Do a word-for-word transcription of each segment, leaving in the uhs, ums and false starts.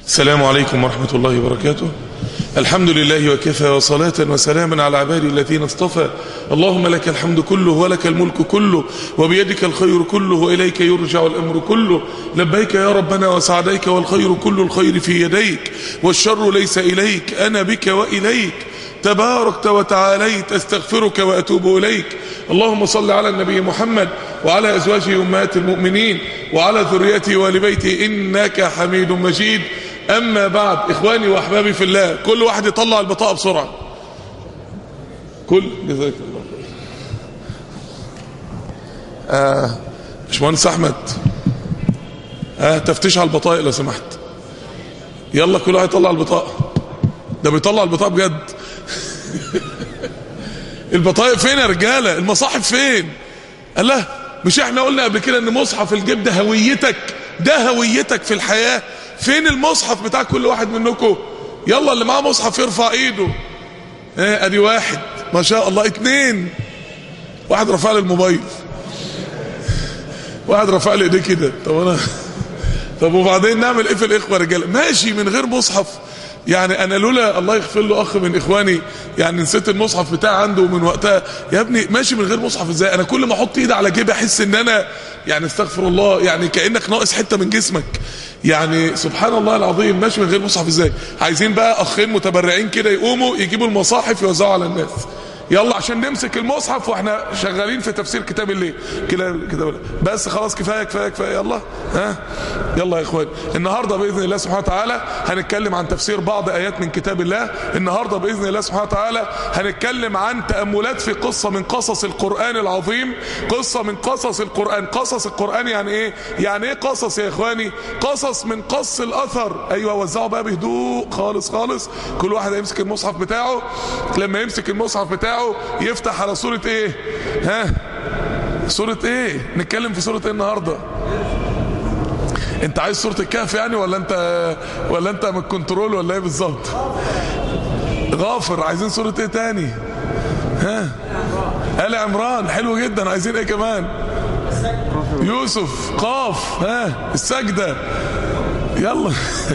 السلام عليكم ورحمة الله وبركاته. الحمد لله وكفى، وصلاة وسلاما على عبادي الذين اصطفى. اللهم لك الحمد كله ولك الملك كله وبيدك الخير كله وإليك يرجع الأمر كله. لبيك يا ربنا وسعديك، والخير كل الخير في يديك والشر ليس إليك، أنا بك وإليك تباركت وتعاليت، استغفرك وأتوب إليك. اللهم صل على النبي محمد وعلى أزواجه أمهات المؤمنين وعلى ذريته وآل بيته إنك حميد مجيد. أما بعد، إخواني وأحبابي في الله، كل واحد يطلع البطاقة بسرعة. كل جزاك الله خير. آه باشمهندس أحمد، آه تفتش على البطاقة لو سمحت. يلا كل واحد يطلع البطاقة. ده بيطلع البطاقة بجد. البطاقة فين يا رجالة؟ المصاحف فين؟ قال له مش احنا قلنا قبل كده ان مصحف الجيب ده هويتك، ده هويتك في الحياة. فين المصحف بتاع كل واحد منكم؟ يلا اللي معاه مصحف يرفع ايده. اه ادي واحد ما شاء الله. اتنين، واحد رفع لي الموبايل، واحد رفع لي ايديه كده. طب انا طب وبعدين نعمل ايه في الاخوه رجاله؟ ماشي من غير مصحف. يعني انا لولا الله يغفر له اخ من اخواني يعني نسيت المصحف بتاع عنده من وقتها. يا ابني ماشي من غير مصحف ازاي؟ انا كل ما احط ايدي على جيبي احس ان انا يعني استغفر الله، يعني كانك ناقص حته من جسمك. يعني سبحان الله العظيم، ماشي من غير مصحف ازاي؟ عايزين بقى اخين متبرعين كده يقوموا يجيبوا المصاحف يوزعوا على الناس. يلا عشان نمسك المصحف واحنا شغالين في تفسير كتاب الليل كده كده. بس خلاص كفايه كفايه كفايه. يلا ها يلا يا اخوان. النهارده باذن الله سبحانه وتعالى هنتكلم عن تفسير بعض ايات من كتاب الله. النهارده باذن الله سبحانه وتعالى هنتكلم عن تاملات في قصه من قصص القران العظيم. قصه من قصص القران. قصص القران يعني ايه؟ يعني ايه قصص يا اخواني؟ قصص من قص الاثر. ايوه وزعوا بقى بهدوء خالص خالص. كل واحد هيمسك المصحف بتاعه. لما يمسك المصحف بتاعه يفتح على سورة ايه؟ ها سورة ايه؟ نتكلم في سورة ايه النهاردة؟ انت عايز سورة الكهف يعني ولا انت ولا انت من الكنترول ولا ايه بالظبط؟ غافر. عايزين سورة ايه تاني؟ ها آل عمران. حلو جدا. عايزين ايه كمان؟ يوسف. قاف. ها السجدة. يلا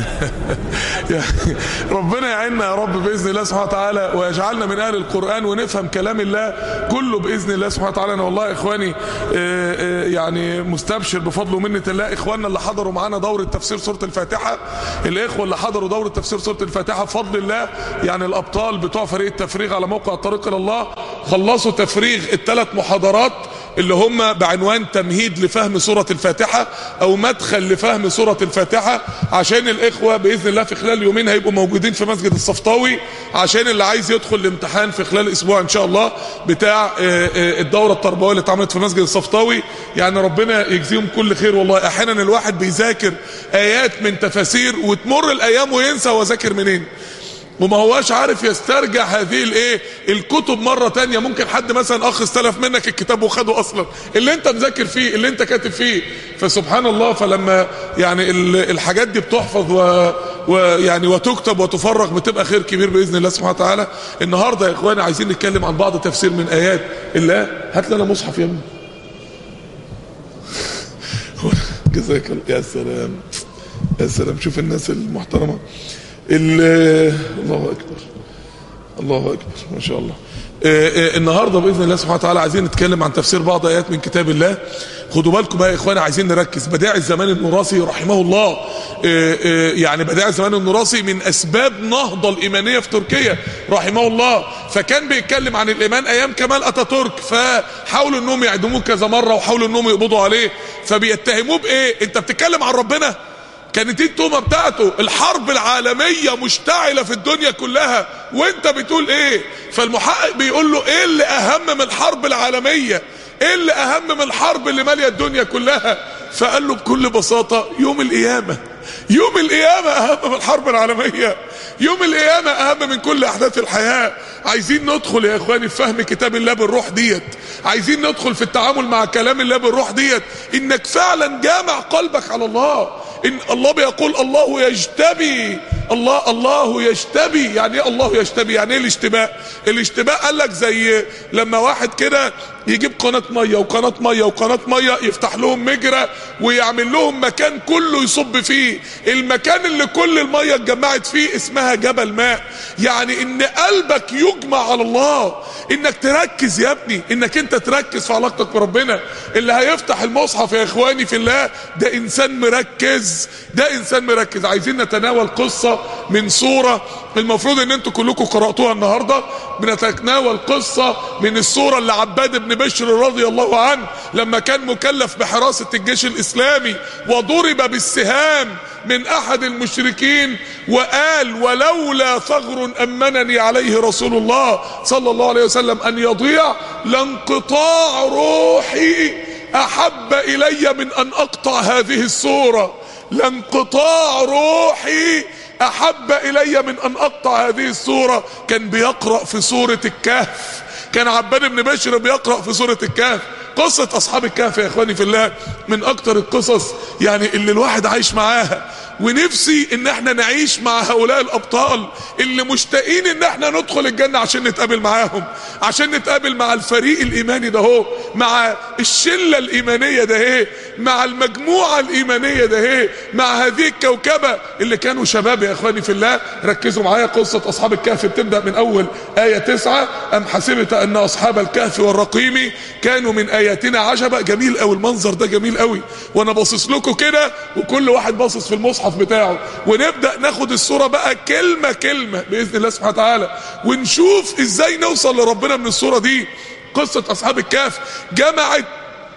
ربنا يعيننا يا رب باذن الله سبحانه وتعالى ويجعلنا من اهل القران ونفهم كلام الله كله باذن الله سبحانه وتعالى. انا والله يا اخواني يعني مستبشر بفضل ومنه الله. اخواننا اللي حضروا معانا دوره تفسير سوره الفاتحه، الاخوه اللي حضروا دوره تفسير سوره الفاتحه بفضل الله، يعني الابطال بتوع فريق التفريغ على موقع الطريق الى الله خلصوا تفريغ الثلاث محاضرات اللي هم بعنوان تمهيد لفهم سورة الفاتحة او مدخل لفهم سورة الفاتحة، عشان الاخوة باذن الله في خلال يومين هيبقوا موجودين في مسجد الصفطاوي، عشان اللي عايز يدخل الامتحان في خلال اسبوع ان شاء الله بتاع الدورة التربوية اللي اتعملت في مسجد الصفطاوي. يعني ربنا يجزيهم كل خير. والله احيانا الواحد بيذاكر ايات من تفاسير وتمر الايام وينسى هو ذاكر منين، وما هواش عارف يسترجع هذه الايه الكتب مره تانية. ممكن حد مثلا اخ استلف منك الكتاب وخده اصلا اللي انت مذاكر فيه اللي انت كاتب فيه. فسبحان الله، فلما يعني الحاجات دي بتحفظ و ويعني وتكتب وتفرغ بتبقى خير كبير باذن الله سبحانه وتعالى. النهارده يا اخواني عايزين نتكلم عن بعض تفسير من ايات الله. هات لنا مصحف يا ابني. جزاك الله. يا سلام يا سلام. شوف الناس المحترمه. الله اكبر الله اكبر ما شاء الله. آه آه النهارده باذن الله سبحانه وتعالى عايزين نتكلم عن تفسير بعض ايات من كتاب الله. خدوا بالكم بقى يا اخواني، عايزين نركز. بدائع الزمان النوراسي رحمه الله، آه آه يعني بدائع الزمان النوراسي من اسباب نهضه الايمانيه في تركيا رحمه الله. فكان بيتكلم عن الايمان ايام كمال اتاتورك، فحاولوا انهم يعدموه كذا مره وحاولوا انهم يقبضوا عليه. فبيتهموه بايه؟ انت بتتكلم عن ربنا؟ كانت دي التهمه بتاعته. الحرب العالميه مشتعله في الدنيا كلها وانت بتقول ايه؟ فالمحقق بيقول له ايه اللي اهم من الحرب العالميه؟ ايه اللي اهم من الحرب اللي ماليه الدنيا كلها؟ فقال له بكل بساطه يوم القيامه. يوم القيامه اهم من الحرب العالميه. يوم القيامه اهم من كل احداث الحياه. عايزين ندخل يا اخواني في فهم كتاب الله بالروح ديت. عايزين ندخل في التعامل مع كلام الله بالروح ديت، انك فعلا جامع قلبك على الله. ان الله بيقول الله يجتبي الله الله يشتبي. يعني ايه الله يشتبي؟ يعني ايه الاشتباء؟ الاشتباء قال لك زي لما واحد كده يجيب قناة مية وقناة مية وقناة مية، يفتح لهم مجرى ويعمل لهم مكان كله يصب فيه. المكان اللي كل المية اتجمعت فيه اسمها جبل ماء. يعني ان قلبك يجمع على الله، انك تركز يا ابني، انك انت تركز في علاقتك بربنا. اللي هيفتح المصحف يا اخواني في الله ده انسان مركز، ده انسان مركز. عايزين نتناول قصة من سورة المفروض ان انتوا كلكم قرأتوها النهاردة. بنتناول قصة من السورة اللي عباد بن بشر رضي الله عنه لما كان مكلف بحراسة الجيش الاسلامي وضرب بالسهام من احد المشركين وقال ولولا ثغر امنني عليه رسول الله صلى الله عليه وسلم ان يضيع لانقطاع روحي احب الي من ان اقطع هذه السورة. لانقطاع روحي احب الي من ان اقطع هذه السورة. كان بيقرأ في سورة الكهف، كان عباد بن بشر بيقرأ في سورة الكهف. قصة اصحاب الكهف يا اخواني في الله من اكتر القصص يعني اللي الواحد عايش معاها، ونفسي ان احنا نعيش مع هؤلاء الابطال اللي مشتاقين ان احنا ندخل الجنة عشان نتقابل معاهم، عشان نتقابل مع الفريق الايماني ده هو، مع الشلة الايمانية ده هي، مع المجموعة الايمانية ده هي، مع هذه الكوكبة اللي كانوا شباب يا اخواني في الله. ركزوا معايا. قصة اصحاب الكهف بتبدأ من اول آية تسعة. ام حسبت ان اصحاب الكهف والرقيم كانوا من اياتنا عجبا. جميل قوي المنظر ده، جميل قوي. وانا باصص لكم كده وكل واحد باصص في المصحف بتاعه، ونبدأ ناخد الصورة بقى كلمة كلمة بإذن الله سبحانه وتعالى، ونشوف ازاي نوصل لربنا من الصورة دي. قصة اصحاب الكهف جمعت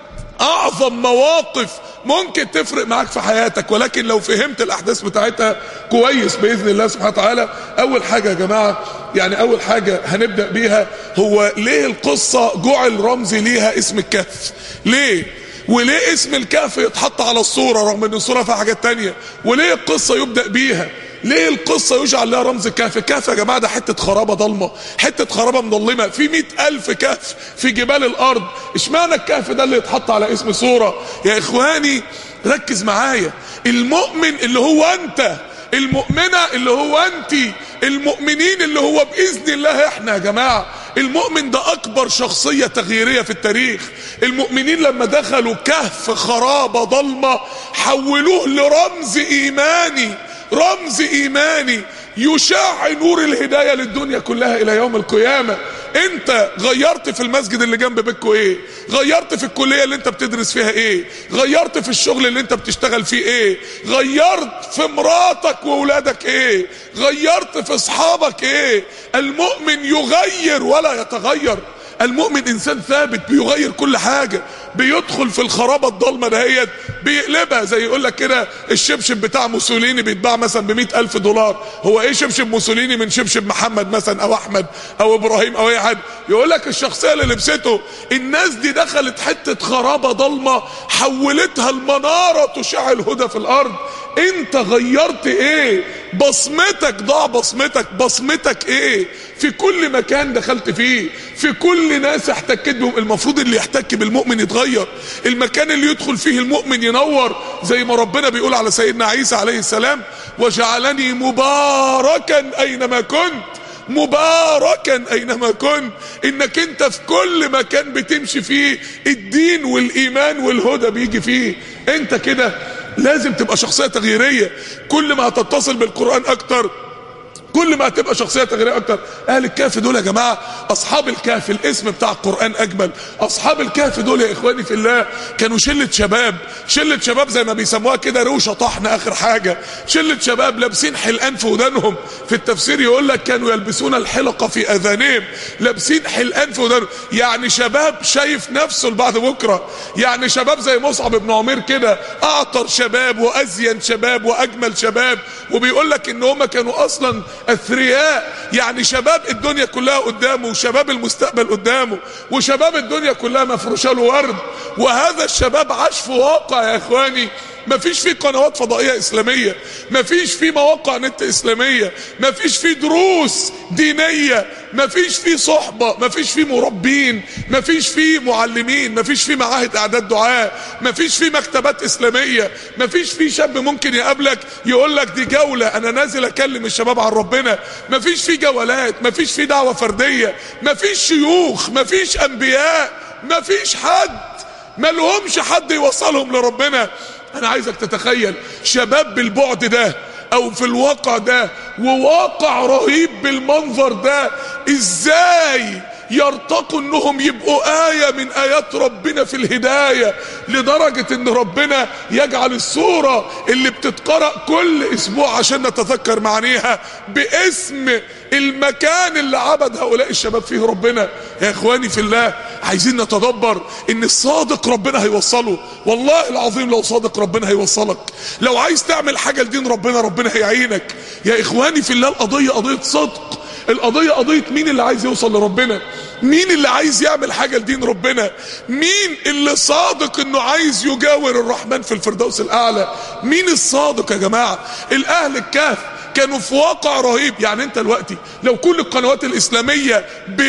اعظم مواقف ممكن تفرق معاك في حياتك، ولكن لو فهمت الاحداث بتاعتها كويس باذن الله سبحانه وتعالى. اول حاجة يا جماعة، يعني اول حاجة هنبدأ بيها، هو ليه القصة جعل رمزي ليها اسم الكهف؟ ليه؟ وليه اسم الكهف يتحط على الصورة رغم ان الصورة فيها حاجات تانية؟ وليه القصة يبدأ بيها؟ ليه القصة يجعل لها رمز الكهف؟ الكهف يا جماعة ده حتة خرابة ضلمة، حتة خرابة مظلمة في مئة ألف كهف في جبال الأرض. اشمعنى الكهف ده اللي يتحط على اسم صورة؟ يا إخواني ركز معايا. المؤمن اللي هو أنت، المؤمنة اللي هو أنت، المؤمنين اللي هو بإذن الله احنا يا جماعة. المؤمن ده أكبر شخصية تغييرية في التاريخ. المؤمنين لما دخلوا كهف خرابة ضلمة حولوه لرمز إيماني، رمز إيماني يشع نور الهداية للدنيا كلها إلى يوم القيامة. انت غيرت في المسجد اللي جنب بيتكو ايه؟ غيرت في الكلية اللي انت بتدرس فيها ايه؟ غيرت في الشغل اللي انت بتشتغل فيه ايه؟ غيرت في مراتك وولادك ايه؟ غيرت في اصحابك ايه؟ المؤمن يغير ولا يتغير. المؤمن انسان ثابت بيغير كل حاجة، بيدخل في الخرابة الضلمة دهيت بيقلبها. زي يقول لك كده الشبشب بتاع موسوليني بيتباع مثلا بمئة ألف دولار. هو ايه شبشب موسوليني من شبشب محمد مثلا او احمد او ابراهيم او اي حد؟ يقول لك الشخصية اللي لبسته. الناس دي دخلت حتة خرابة ضلمة حولتها المنارة تشع الهدى في الارض. انت غيرت ايه؟ بصمتك ضاع، بصمتك بصمتك ايه في كل مكان دخلت فيه، في كل ناس احتكت بهم. المفروض اللي يحتك بالمؤمن يتغير، المكان اللي يدخل فيه المؤمن ينور. زي ما ربنا بيقول على سيدنا عيسى عليه السلام وجعلني مباركا اينما كنت، مباركا اينما كنت. انك انت في كل مكان بتمشي فيه الدين والايمان والهدى بيجي فيه. انت كده لازم تبقى شخصية تغييرية. كل ما هتتصل بالقرآن اكتر كل ما هتبقى شخصية تغييرية اكتر. اهل الكهف دول يا جماعة اصحاب الكهف، الاسم بتاع القرآن اجمل. اصحاب الكهف دول يا اخواني في الله كانوا شلة شباب، شلة شباب زي ما بيسموها كده روشة طحن اخر حاجة. شلة شباب لابسين حلقان في ودانهم. في التفسير يقول لك كانوا يلبسون الحلقة في اذانهم، لابسين حلقان في ودانهم. يعني شباب شايف نفسه لبعد بكرة. يعني شباب زي مصعب بن عمير كده، اعطر شباب وازين شباب واجمل شباب. وبيقول لك ان هم كانوا اصلا اثرياء، يعني شباب الدنيا كلها قدامه، وشباب المستقبل قدامه، وشباب الدنيا كلها مفروشه له ورد. وهذا الشباب عاش في واقع يا اخواني مفيش فيه قنوات فضائية اسلامية، مفيش فيه مواقع نت اسلامية، مفيش فيه دروس دينية مفيش فيه صحبة، مفيش فيه مربين، مفيش فيه معلمين، مفيش فيه معاهد اعداد دعاء، مفيش فيه مكتبات اسلامية، مفيش فيه شاب ممكن يقابلك يقول لك دي جولة انا نازل اكلم الشباب عن ربنا، مفيش فيه جولات، مفيش فيه دعوة فردية، مفيش شيوخ، مفيش انبياء، مفيش حد، ملهمش حد يوصلهم لربنا. انا عايزك تتخيل شباب بالبعد ده او في الواقع ده، وواقع رهيب بالمنظر ده، ازاي يرتقوا انهم يبقوا آية من آيات ربنا في الهداية، لدرجة ان ربنا يجعل السورة اللي بتتقرأ كل اسبوع عشان نتذكر معانيها باسم المكان اللي عبد هؤلاء الشباب فيه ربنا. يا اخواني في الله، عايزين نتدبر ان الصادق ربنا هيوصله، والله العظيم لو صادق ربنا هيوصلك، لو عايز تعمل حاجة لدين ربنا ربنا هيعينك. يا اخواني في الله، القضية قضية صدق، القضية قضية مين اللي عايز يوصل لربنا، مين اللي عايز يعمل حاجة لدين ربنا، مين اللي صادق انه عايز يجاور الرحمن في الفردوس الاعلى. مين الصادق يا جماعة؟ الاهل الكهف كانوا في واقع رهيب. يعني انت دلوقتي لو كل القنوات الاسلامية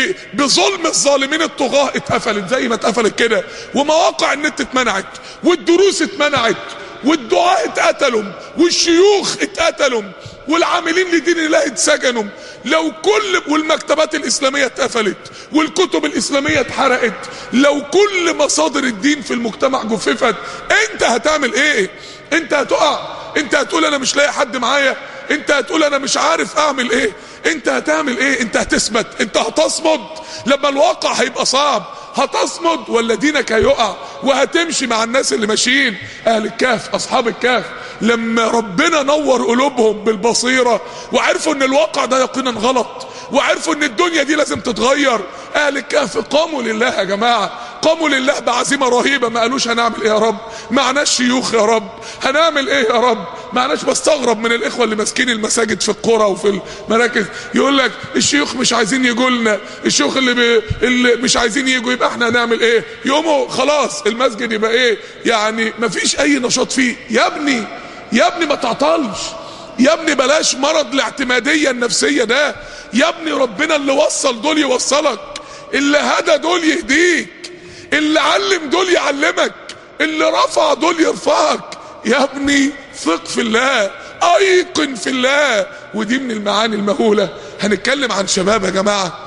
بظلم الظالمين الطغاة اتقفلت زي ما اتقفلت كده، ومواقع النت اتمنعت، والدروس اتمنعت، والدعاء اتقتلوا، والشيوخ اتقتلوا، والعاملين لدين الله اتسجنوا، لو كل والمكتبات الاسلامية اتقفلت، والكتب الاسلامية اتحرقت، لو كل مصادر الدين في المجتمع جففت، انت هتعمل ايه؟ انت هتقع، انت هتقول انا مش لاقي حد معايا، انت هتقول انا مش عارف اعمل ايه، انت هتعمل ايه؟ انت هتثبت، انت هتصمد لما الواقع هيبقى صعب، هتصمد ولا دينك هيقع وهتمشي مع الناس اللي ماشيين؟ اهل الكهف، اصحاب الكهف، لما ربنا نور قلوبهم بالبصيرة وعرفوا ان الواقع ده يقينا غلط، وعرفوا ان الدنيا دي لازم تتغير، اهل الكهف قاموا لله يا جماعة، قاموا لله بعزيمة رهيبة. ما قالوش هنعمل ايه يا رب، معناش شيوخ يا رب، هنعمل ايه يا رب، معناش. بستغرب من الاخوة اللي ماسكين المساجد في القرى وفي المراكز، يقول لك الشيوخ مش عايزين يجوا لنا، الشيوخ اللي, بي... اللي مش عايزين يجوا، يبقى احنا هنعمل ايه؟ يومه خلاص المسجد يبقى ايه يعني، مفيش اي نشاط فيه. يا ابني يا ابني ما تعطلش، يا ابني بلاش مرض الاعتمادية النفسية ده، يا ابني ربنا اللي وصل دول يوصلك، اللي هدى دول يهديك، اللي علم دول يعلمك، اللي رفع دول يرفعك. يا ابني ثق في الله، ايقن في الله. ودي من المعاني المهولة. هنتكلم عن شباب يا جماعة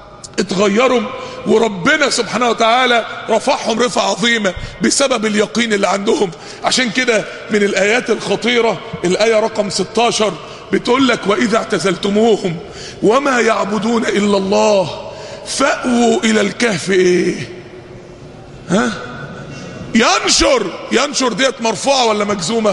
اتغيروا وربنا سبحانه وتعالى رفعهم رفعة عظيمة بسبب اليقين اللي عندهم. عشان كده من الآيات الخطيرة الآية رقم ستاشر بتقول لك وإذا اعتزلتموهم وما يعبدون إلا الله فأووا إلى الكهف. إيه ها؟ ينشر. ينشر ديت مرفوعة ولا مجزومة؟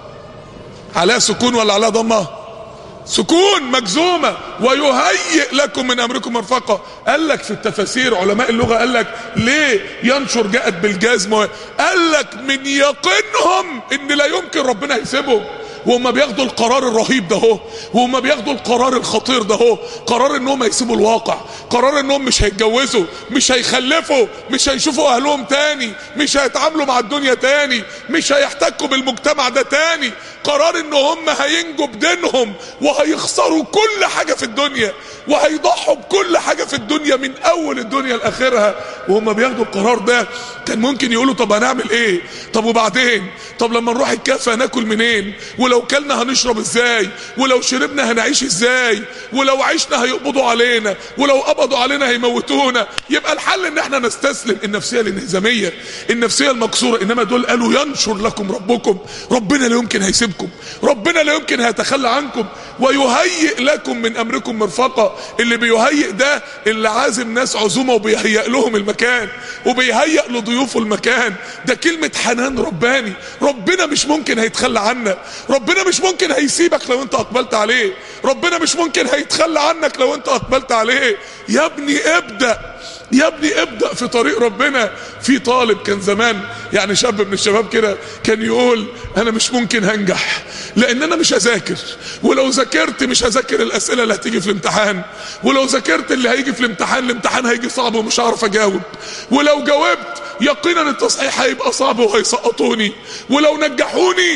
على سكون ولا على ضمة؟ سكون مجزومة. ويهيئ لكم من امركم مرفقة. قال لك في التفاسير علماء اللغة قال لك ليه ينشر جاءت بالجزم؟ قال لك من يقينهم ان لا يمكن ربنا يسيبهم، وهم بياخدوا القرار الرهيب ده هو، وهم بياخدوا القرار الخطير ده هو، قرار انهم هيسيبوا الواقع، قرار انهم مش هيتجوزوا، مش هيخلفوا، مش هيشوفوا اهلهم تاني، مش هيتعاملوا مع الدنيا تاني، مش هيحتكوا بالمجتمع ده تاني، قرار ان هم هينجوا بدينهم وهيخسروا كل حاجة في الدنيا وهيضحوا بكل حاجة في الدنيا من اول الدنيا لاخرها. وهم بياخدوا القرار ده كان ممكن يقولوا طب هنعمل ايه؟ طب وبعدين؟ طب لما نروح الكهف هناكل منين؟ ولو كلنا هنشرب ازاي؟ ولو شربنا هنعيش ازاي؟ ولو عشنا هيقبضوا علينا، ولو قبضوا علينا هيموتونا. يبقى الحل ان احنا نستسلم. النفسية الانهزامية، النفسية المكسورة. انما دول قالوا ينشر لكم ربكم، ربنا لا يمكن هيسيبكم، ربنا لا يمكن هيتخلى عنكم، ويهيئ لكم من امركم مرفقة. اللي بيهيئ ده اللي عازم ناس عزومة وبيهيئ لهم المكان وبيهيئ لضيوفه المكان. ده كلمة حنان رباني. ربنا مش ممكن هيتخلى عنا، ربنا مش ممكن هيسيبك لو انت اقبلت عليه، ربنا مش ممكن هيتخلى عنك لو انت اقبلت عليه. يا ابني ابدأ، يا ابني ابدأ في طريق ربنا. في طالب كان زمان يعني شاب من الشباب كده كان يقول انا مش ممكن هنجح لان انا مش هذاكر، ولو ذاكرت مش هذاكر الاسئلة اللي هتيجي في الامتحان، ولو ذاكرت اللي هيجي في الامتحان الامتحان هيجي صعب ومش هعرف اجاوب، ولو جاوبت يقينا التصحيح هيبقى صعب وهيسقطوني، ولو نجحوني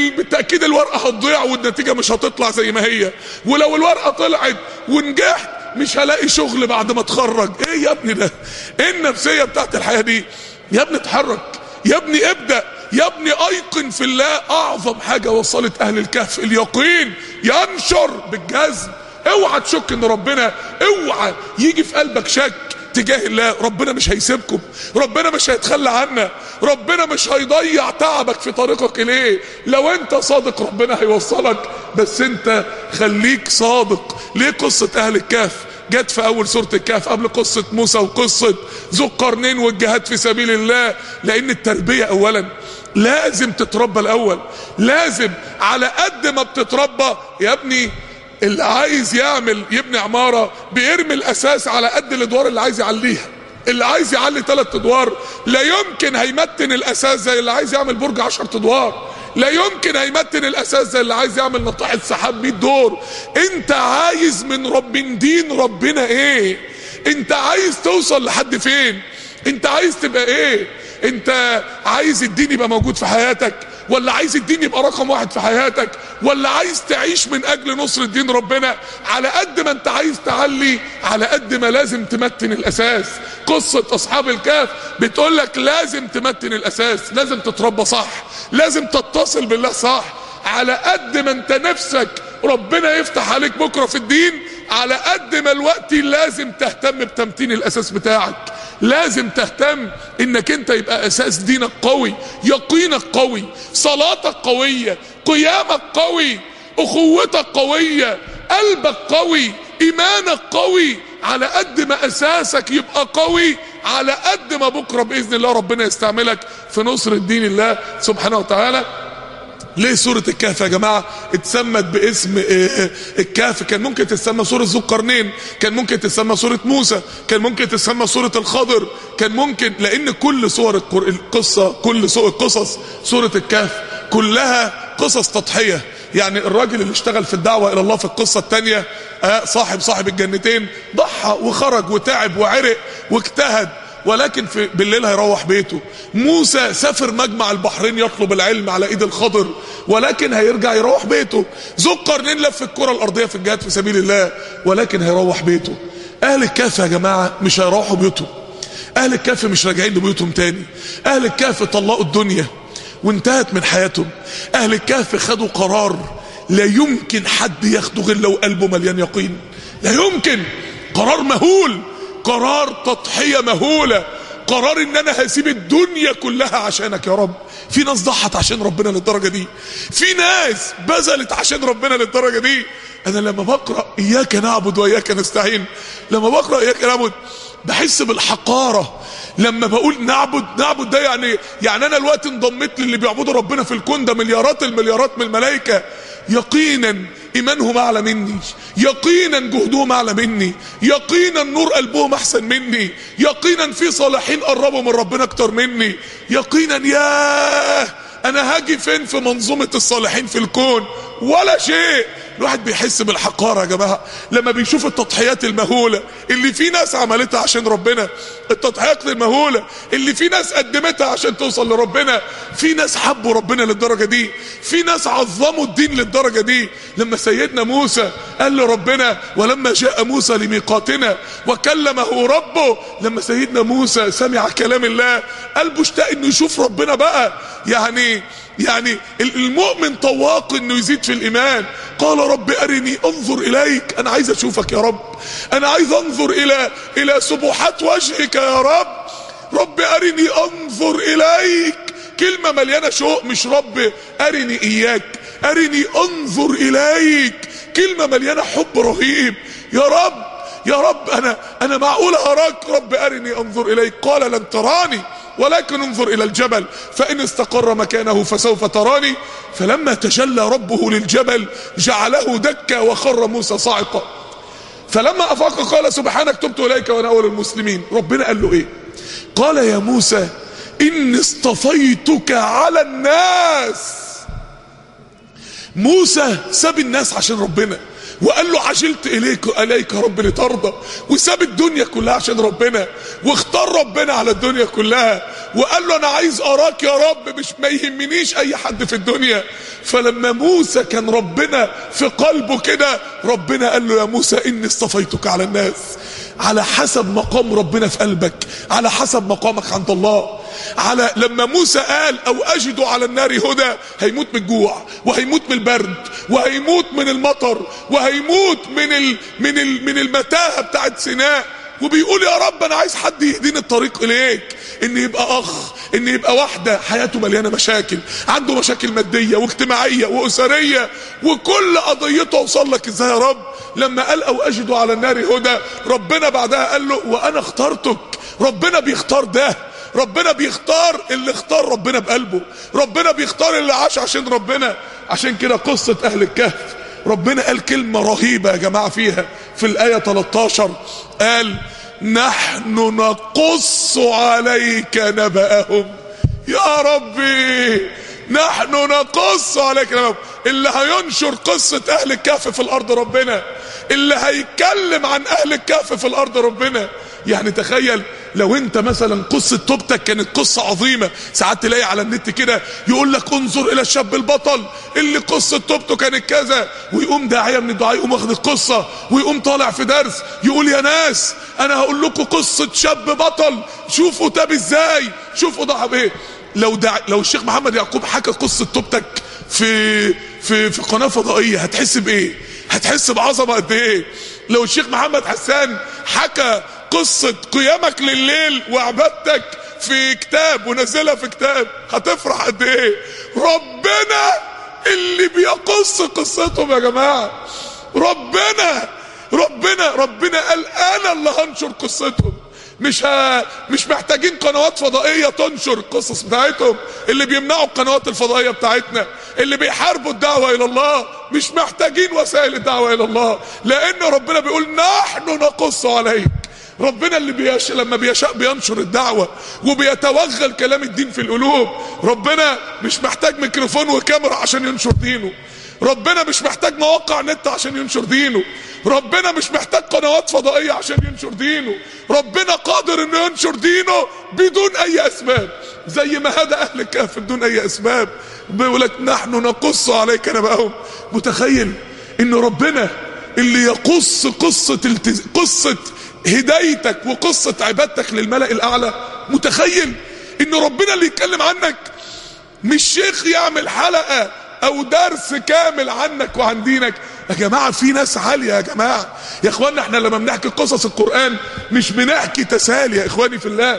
بالتأكيد الورقة هتضيع والنتيجة مش هتطلع زي ما هي، ولو الورقة طلعت ونجحت مش هلاقي شغل بعد ما اتخرج. ايه يا ابني ده؟ ايه النفسية بتاعت الحياة دي؟ يا ابني اتحرك، يا ابني ابدأ، يا ابني ايقن في الله. اعظم حاجة وصلت اهل الكهف اليقين، ينشر بالجزم. اوعى تشك ان ربنا، اوعى يجي في قلبك شك تجاه الله. ربنا مش هيسيبكم، ربنا مش هيتخلى عنا، ربنا مش هيضيع تعبك في طريقك اليه. لو انت صادق ربنا هيوصلك، بس انت خليك صادق. ليه قصة اهل الكهف جت في اول سورة الكهف قبل قصة موسى وقصة ذو القرنين والجهاد في سبيل الله؟ لان التربية اولا لازم تتربى الاول. لازم على قد ما بتتربى يا ابني، اللي عايز يعمل يبني عمارة بيرمي الاساس على قد الادوار اللي عايز يعليها. اللي عايز يعلي ثلاث ادوار لا يمكن هيمتن الاساس زي اللي عايز يعمل برج عشر ادوار. لا يمكن هيمتن الاساس زي اللي عايز يعمل ناطحة سحاب مية دور. انت عايز من رب من دين ربنا ايه؟ انت عايز توصل لحد فين؟ انت عايز تبقى ايه؟ انت عايز الدين يبقى موجود في حياتك، ولا عايز الدين يبقى رقم واحد في حياتك، ولا عايز تعيش من اجل نصر دين ربنا؟ على قد ما انت عايز تعلي، على قد ما لازم تمتن الاساس. قصة اصحاب الكهف بتقول لك لازم تمتن الاساس، لازم تتربى صح، لازم تتصل بالله صح. على قد ما انت نفسك ربنا يفتح عليك بكرة في الدين، على قد ما الوقت لازم تهتم بتمتين الاساس بتاعك. لازم تهتم انك انت يبقى اساس دينك قوي، يقينك قوي، صلاتك قوية، قيامك قوي، اخوتك قوية، قلبك قوي، ايمانك قوي. على قد ما اساسك يبقى قوي، على قد ما بكرة باذن الله ربنا يستعملك في نصر الدين الله سبحانه وتعالى. ليه سورة الكهف يا جماعة اتسمت باسم الكهف؟ كان ممكن تتسمى سورة ذو القرنين، كان ممكن تتسمى سورة موسى، كان ممكن تتسمى سورة الخضر، كان ممكن، لان كل صور القصة، كل صور قصص سورة الكهف كلها قصص تضحية. يعني الراجل اللي اشتغل في الدعوة الى الله في القصة التانية آه صاحب صاحب الجنتين ضحى وخرج وتعب وعرق واجتهد، ولكن في بالليل هيروح بيته. موسى سافر مجمع البحرين يطلب العلم على ايد الخضر، ولكن هيرجع يروح بيته. ذو القرنين لف الكرة الارضية في الجهاد في سبيل الله، ولكن هيروح بيته. اهل الكهف يا جماعة مش هيروحوا بيوتهم، اهل الكهف مش راجعين لبيوتهم تاني. اهل الكهف طلقوا الدنيا وانتهت من حياتهم. اهل الكهف خدوا قرار لا يمكن حد ياخده غير لو قلبه مليان يقين. لا يمكن. قرار مهول، قرار تضحية مهولة، قرار ان انا هسيب الدنيا كلها عشانك يا رب. في ناس ضحت عشان ربنا للدرجة دي، في ناس بذلت عشان ربنا للدرجة دي. انا لما بقرأ اياك نعبد واياك نستعين، لما بقرأ اياك نعبد بحس بالحقارة. لما بقول نعبد نعبد ده يعني يعني انا الوقت انضميت للي بيعبدوا ربنا في الكون ده مليارات المليارات من الملائكة. يقينا ايمانهم اعلى مني، يقينا جهدهم اعلى مني، يقينا نور قلبهم احسن مني، يقينا في صالحين قربوا من ربنا اكتر مني، يقينا ياه انا هاجي فين في منظومة الصالحين في الكون؟ ولا شيء. الواحد بيحس بالحقارة يا جماعة لما بيشوف التضحيات المهولة اللي في ناس عملتها عشان ربنا، التضحيات المهولة اللي في ناس قدمتها عشان توصل لربنا. في ناس حبوا ربنا للدرجة دي، في ناس عظموا الدين للدرجة دي. لما سيدنا موسى قال لربنا ولما جاء موسى لميقاتنا وكلمه ربه، لما سيدنا موسى سمع كلام الله قلبه اشتاق انه يشوف ربنا بقى. يعني يعني المؤمن طواق انه يزيد في الايمان. قال رب ارني انظر اليك، انا عايز اشوفك يا رب، انا عايز انظر الى الى سبحات وجهك يا رب. رب ارني انظر اليك، كلمة مليانة شوق، مش رب ارني اياك، ارني انظر اليك، كلمة مليانة حب رهيب. يا رب يا رب انا انا معقول اراك؟ رب ارني انظر اليك. قال لن تراني ولكن انظر الى الجبل فان استقر مكانه فسوف تراني. فلما تجلى ربه للجبل جعله دكا وخر موسى صاعقا. فلما افاق قال سبحانك تبت اليك وانا اول المسلمين. ربنا قال له ايه؟ قال يا موسى اني اصطفيتك على الناس. موسى ساب الناس عشان ربنا، وقال له عجلت اليك اليك يا رب لترضى، وساب الدنيا كلها عشان ربنا، واختار ربنا على الدنيا كلها، وقال له انا عايز اراك يا رب، مش ما يهمنيش اي حد في الدنيا. فلما موسى كان ربنا في قلبه كده، ربنا قال له يا موسى اني اصطفيتك على الناس. على حسب مقام ربنا في قلبك، على حسب مقامك عند الله. على لما موسى قال او اجد على النار هدى، هيموت من الجوع، وهيموت من البرد، وهيموت من المطر، وهيموت من ال... من ال... من المتاهه بتاعت سيناء، وبيقول يا رب انا عايز حد يهديني الطريق اليك. ان يبقى اخ، ان يبقى واحده حياته مليانه مشاكل، عنده مشاكل ماديه واجتماعيه واسريه، وكل قضيته اوصل لك ازاي يا رب. لما قال او اجد على النار هدى، ربنا بعدها قال له وانا اخترتك. ربنا بيختار ده، ربنا بيختار اللي اختار ربنا بقلبه، ربنا بيختار اللي عاش عشان ربنا. عشان كده قصة اهل الكهف ربنا قال كلمة رهيبة يا جماعة فيها في الآية ثلاثة عشر، قال نحن نقص عليك نبأهم. يا ربي نحن نقص عليك نبأهم. اللي هينشر قصة اهل الكهف في الارض ربنا، اللي هيتكلم عن اهل الكهف في الارض ربنا. يعني تخيل لو انت مثلا قصة توبتك كانت قصة عظيمة، ساعات تلاقي على النت كده يقول لك انظر الى الشاب البطل اللي قصة توبته كانت كذا، ويقوم داعية من الدعاء يقوم واخد القصة ويقوم طالع في درس يقول يا ناس انا هقول لكم قصة شاب بطل، شوفوا تاب ازاي، شوفوا ضحى بايه. لو دع... لو الشيخ محمد يعقوب حكى قصة توبتك في في في قناة فضائية هتحس بايه؟ هتحس بعظمة قد ايه؟ لو الشيخ محمد حسان حكى قصة قيامك لليل وعبادتك في كتاب ونزلها في كتاب هتفرح قد ايه؟ ربنا اللي بيقص قصتهم يا جماعة، ربنا ربنا ربنا قال انا اللي هنشر قصتهم. مش ها مش محتاجين قنوات فضائية تنشر القصص بتاعتهم، اللي بيمنعوا القنوات الفضائية بتاعتنا، اللي بيحاربوا الدعوة الى الله، مش محتاجين وسائل الدعوة الى الله، لان ربنا بيقول نحن نقص عليك. ربنا اللي بيش... لما بيشاء بينشر الدعوة وبيتوغل كلام الدين في القلوب. ربنا مش محتاج ميكروفون وكاميرا عشان ينشر دينه، ربنا مش محتاج مواقع نت عشان ينشر دينه، ربنا مش محتاج قنوات فضائية عشان ينشر دينه. ربنا قادر انه ينشر دينه بدون اي اسباب، زي ما هدى اهل الكهف بدون اي اسباب. بيقول لك نحن نقص عليك نبأهم. متخيل ان ربنا اللي يقص قصة التز... قصة هدايتك وقصة عبادتك للملأ الاعلى؟ متخيل ان ربنا اللي يتكلم عنك، مش شيخ يعمل حلقة او درس كامل عنك وعن دينك. يا جماعة في ناس عالية يا جماعة. يا اخوانا احنا لما بنحكي قصص القرآن مش بنحكي تسالي يا اخواني في الله.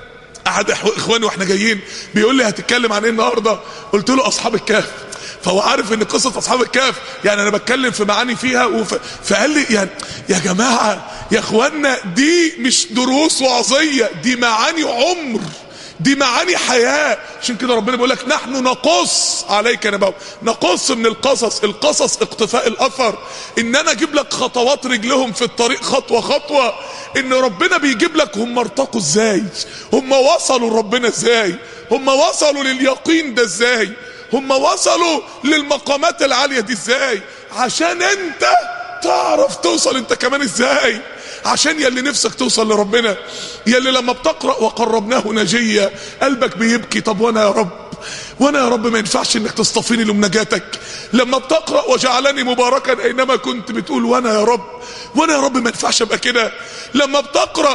احد اخواني واحنا جايين بيقول لي هتتكلم عن ايه النهارده؟ قلت له اصحاب الكهف. فهو عارف ان قصة اصحاب الكهف يعني انا بتكلم في معاني فيها وف... فقال لي يعني يا جماعة يا اخوانا دي مش دروس وعظية، دي معاني عمر، دي معاني حياة. عشان كده ربنا بيقول لك نحن نقص عليك نبأهم. نقص من القصص، القصص اقتفاء الاثر، ان انا اجيب لك خطوات رجلهم في الطريق خطوة خطوة. ان ربنا بيجيب لك هم ارتقوا ازاي، هم وصلوا لربنا ازاي، هم وصلوا لليقين ده ازاي، هم وصلوا للمقامات العالية دي ازاي، عشان انت تعرف توصل انت كمان ازاي. عشان يلي نفسك توصل لربنا، يلي لما بتقرأ وقربناه نجية قلبك بيبكي، طب وانا يا رب، وانا يا رب ما ينفعش انك تصطفيني لمنجاتك. لما بتقرأ وجعلني مباركا اينما كنت بتقول وانا يا رب، وانا يا رب ما ينفعش ابقى كده. لما بتقرأ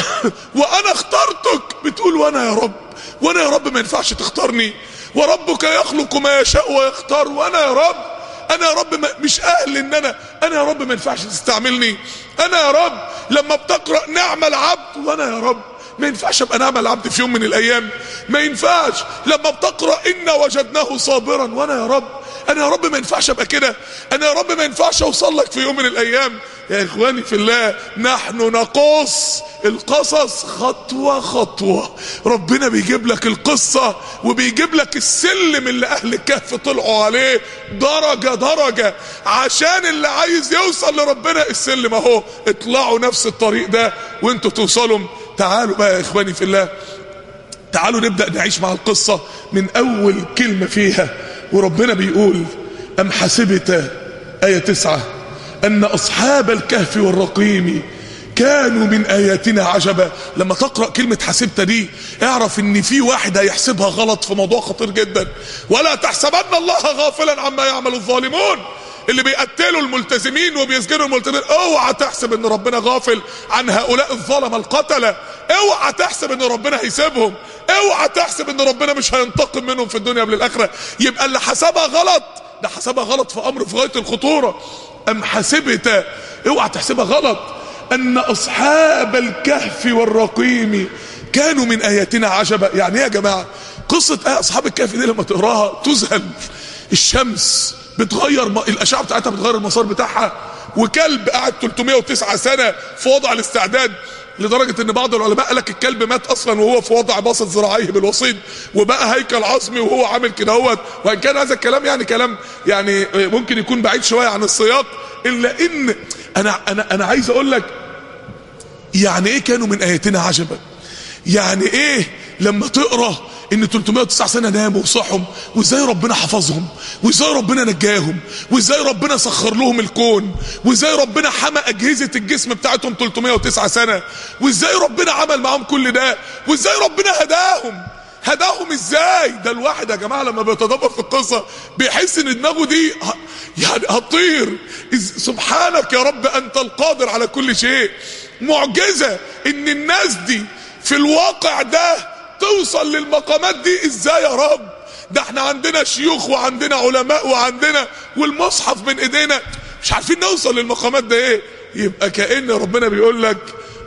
وانا اخترتك بتقول وانا يا رب، وانا يا رب ما ينفعش تختارني. وربك يخلق ما يشاء ويختار، وانا يا رب انا يا رب مش اهل ان انا انا يا رب ما ينفعش تستعملني. انا يا رب لما بتقرأ نعم العبد، وانا يا رب ما ينفعش ابقى نعم العبد في يوم من الايام، ما ينفعش. لما بتقرأ إنا وجدناه صابرا، وانا يا رب انا يا رب ما ينفعش ابقى كده، انا يا رب ما ينفعش اوصل لك في يوم من الايام. يا اخواني في الله نحن نقص القصص خطوة خطوة. ربنا بيجيب لك القصة وبيجيب لك السلم اللي اهل الكهف طلعوا عليه درجة درجة، عشان اللي عايز يوصل لربنا السلم اهو، اطلعوا نفس الطريق ده وانتوا توصلوا. تعالوا بقى يا اخواني في الله، تعالوا نبدأ نعيش مع القصة من اول كلمة فيها. وربنا بيقول ام حسبت، آية تسعة، ان اصحاب الكهف والرقيم كانوا من اياتنا عجبا. لما تقرأ كلمة حسبت دي اعرف ان في واحد هيحسبها غلط في موضوع خطير جدا. ولا تحسبن الله غافلا عما يعمل الظالمون. اللي بيقتلوا الملتزمين وبيسجنوا الملتزمين، اوعى تحسب ان ربنا غافل عن هؤلاء الظلمه القتله. اوعى تحسب ان ربنا هيسيبهم. اوعى تحسب ان ربنا مش هينتقم منهم في الدنيا قبل الاخره. يبقى اللي حسبها غلط ده حسبها غلط في امر في غايه الخطوره. ام حسبت، اوعى تحسبها غلط، ان اصحاب الكهف والرقيم كانوا من اياتنا عجبا. يعني ايه يا جماعه؟ قصه اصحاب الكهف دي لما تقراها تذهل. الشمس بتغير م... الاشعه بتاعتها بتغير المسار بتاعها، وكلب قعد ثلاثمائة وتسعة سنه في وضع الاستعداد، لدرجه ان بعض العلماء قال لك الكلب مات اصلا وهو في وضع باسط ذراعيه بالوسيط، وبقى هيكل عظمي وهو عامل كده اهوت. وان كان هذا الكلام يعني كلام يعني ممكن يكون بعيد شويه عن السياق، الا ان انا انا انا عايز اقول لك يعني ايه كانوا من اياتنا عجبا. يعني ايه لما تقرا ان ثلاثمائة وتسعة سنه ناموا وصحوا، وازاي ربنا حفظهم، وازاي ربنا نجاهم، وازاي ربنا سخر لهم الكون، وازاي ربنا حمى اجهزه الجسم بتاعتهم ثلاثمائة وتسعة سنه، وازاي ربنا عمل معاهم كل ده، وازاي ربنا هداهم. هداهم ازاي؟ ده الواحد يا جماعه لما بيتدبر في القصه بيحس ان دماغه دي يعني هتطير. سبحانك يا رب انت القادر على كل شيء. معجزه ان الناس دي في الواقع ده توصل للمقامات دي. ازاي يا رب؟ ده احنا عندنا شيوخ وعندنا علماء وعندنا والمصحف بين ايدينا مش عارفين نوصل للمقامات ده. ايه؟ يبقى كأن ربنا بيقول لك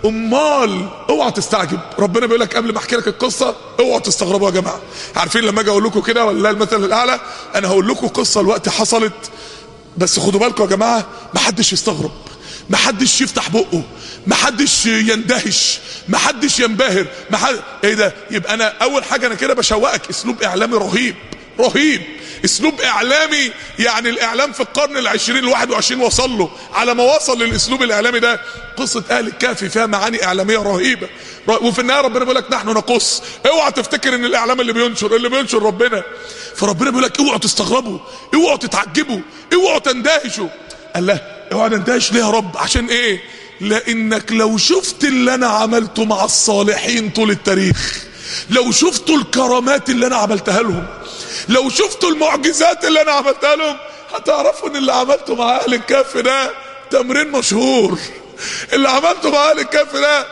امال اوعى تستعجب. ربنا بيقول لك قبل ما احكي لك القصه اوعوا تستغربوا يا جماعه. عارفين لما اجي اقول لكم كده ولا المثل الاعلى، انا هقول لكم قصه الوقت حصلت، بس خدوا بالكم يا جماعه محدش يستغرب، محدش يفتح بقه، محدش يندهش، محدش ينبهر، محد... ايه ده؟ يبقى انا اول حاجه انا كده بشوقك اسلوب اعلامي رهيب رهيب. اسلوب اعلامي يعني الاعلام في القرن العشرين الواحد وعشرين وصل له على ما وصل للاسلوب الاعلامي ده. قصه اهل الكهف فيها معاني اعلاميه رهيبه، وفي النهايه ربنا بيقول لك نحن نقص. اوعى تفتكر ان الاعلام اللي بينشر اللي بينشر ربنا. فربنا بيقول لك اوعوا تستغربوا، اوعوا تتعجبوا، اوعوا تندهشوا. قال له اوعى نندهش ليه يا رب؟ عشان ايه؟ لانك لو شفت اللي انا عملته مع الصالحين طول التاريخ، لو شفتوا الكرامات اللي انا عملتها لهم، لو شفتوا المعجزات اللي انا عملتها لهم، هتعرفوا ان اللي عملته مع اهل الكهف ده تمرين مشهور. اللي عملته مع اهل الكهف ده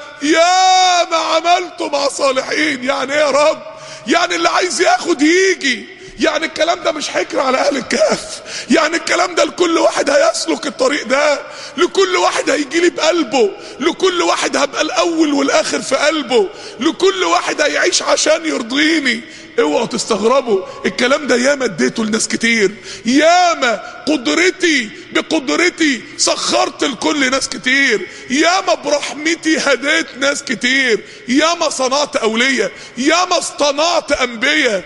يا ما عملته مع صالحين. يعني ايه يا رب؟ يعني اللي عايز ياخد يجي. يعني الكلام ده مش حكر على اهل الكهف، يعني الكلام ده لكل واحد هيسلك الطريق ده، لكل واحد هيجي لي بقلبه، لكل واحد هبقى الاول والاخر في قلبه، لكل واحد هيعيش عشان يرضيني. اوعوا تستغربوا الكلام ده ياما اديته لناس كتير، ياما قدرتي بقدرتي سخرت لكل ناس كتير، ياما برحمتي هديت ناس كتير، ياما صنعت اولياء، ياما اصطنعت انبياء،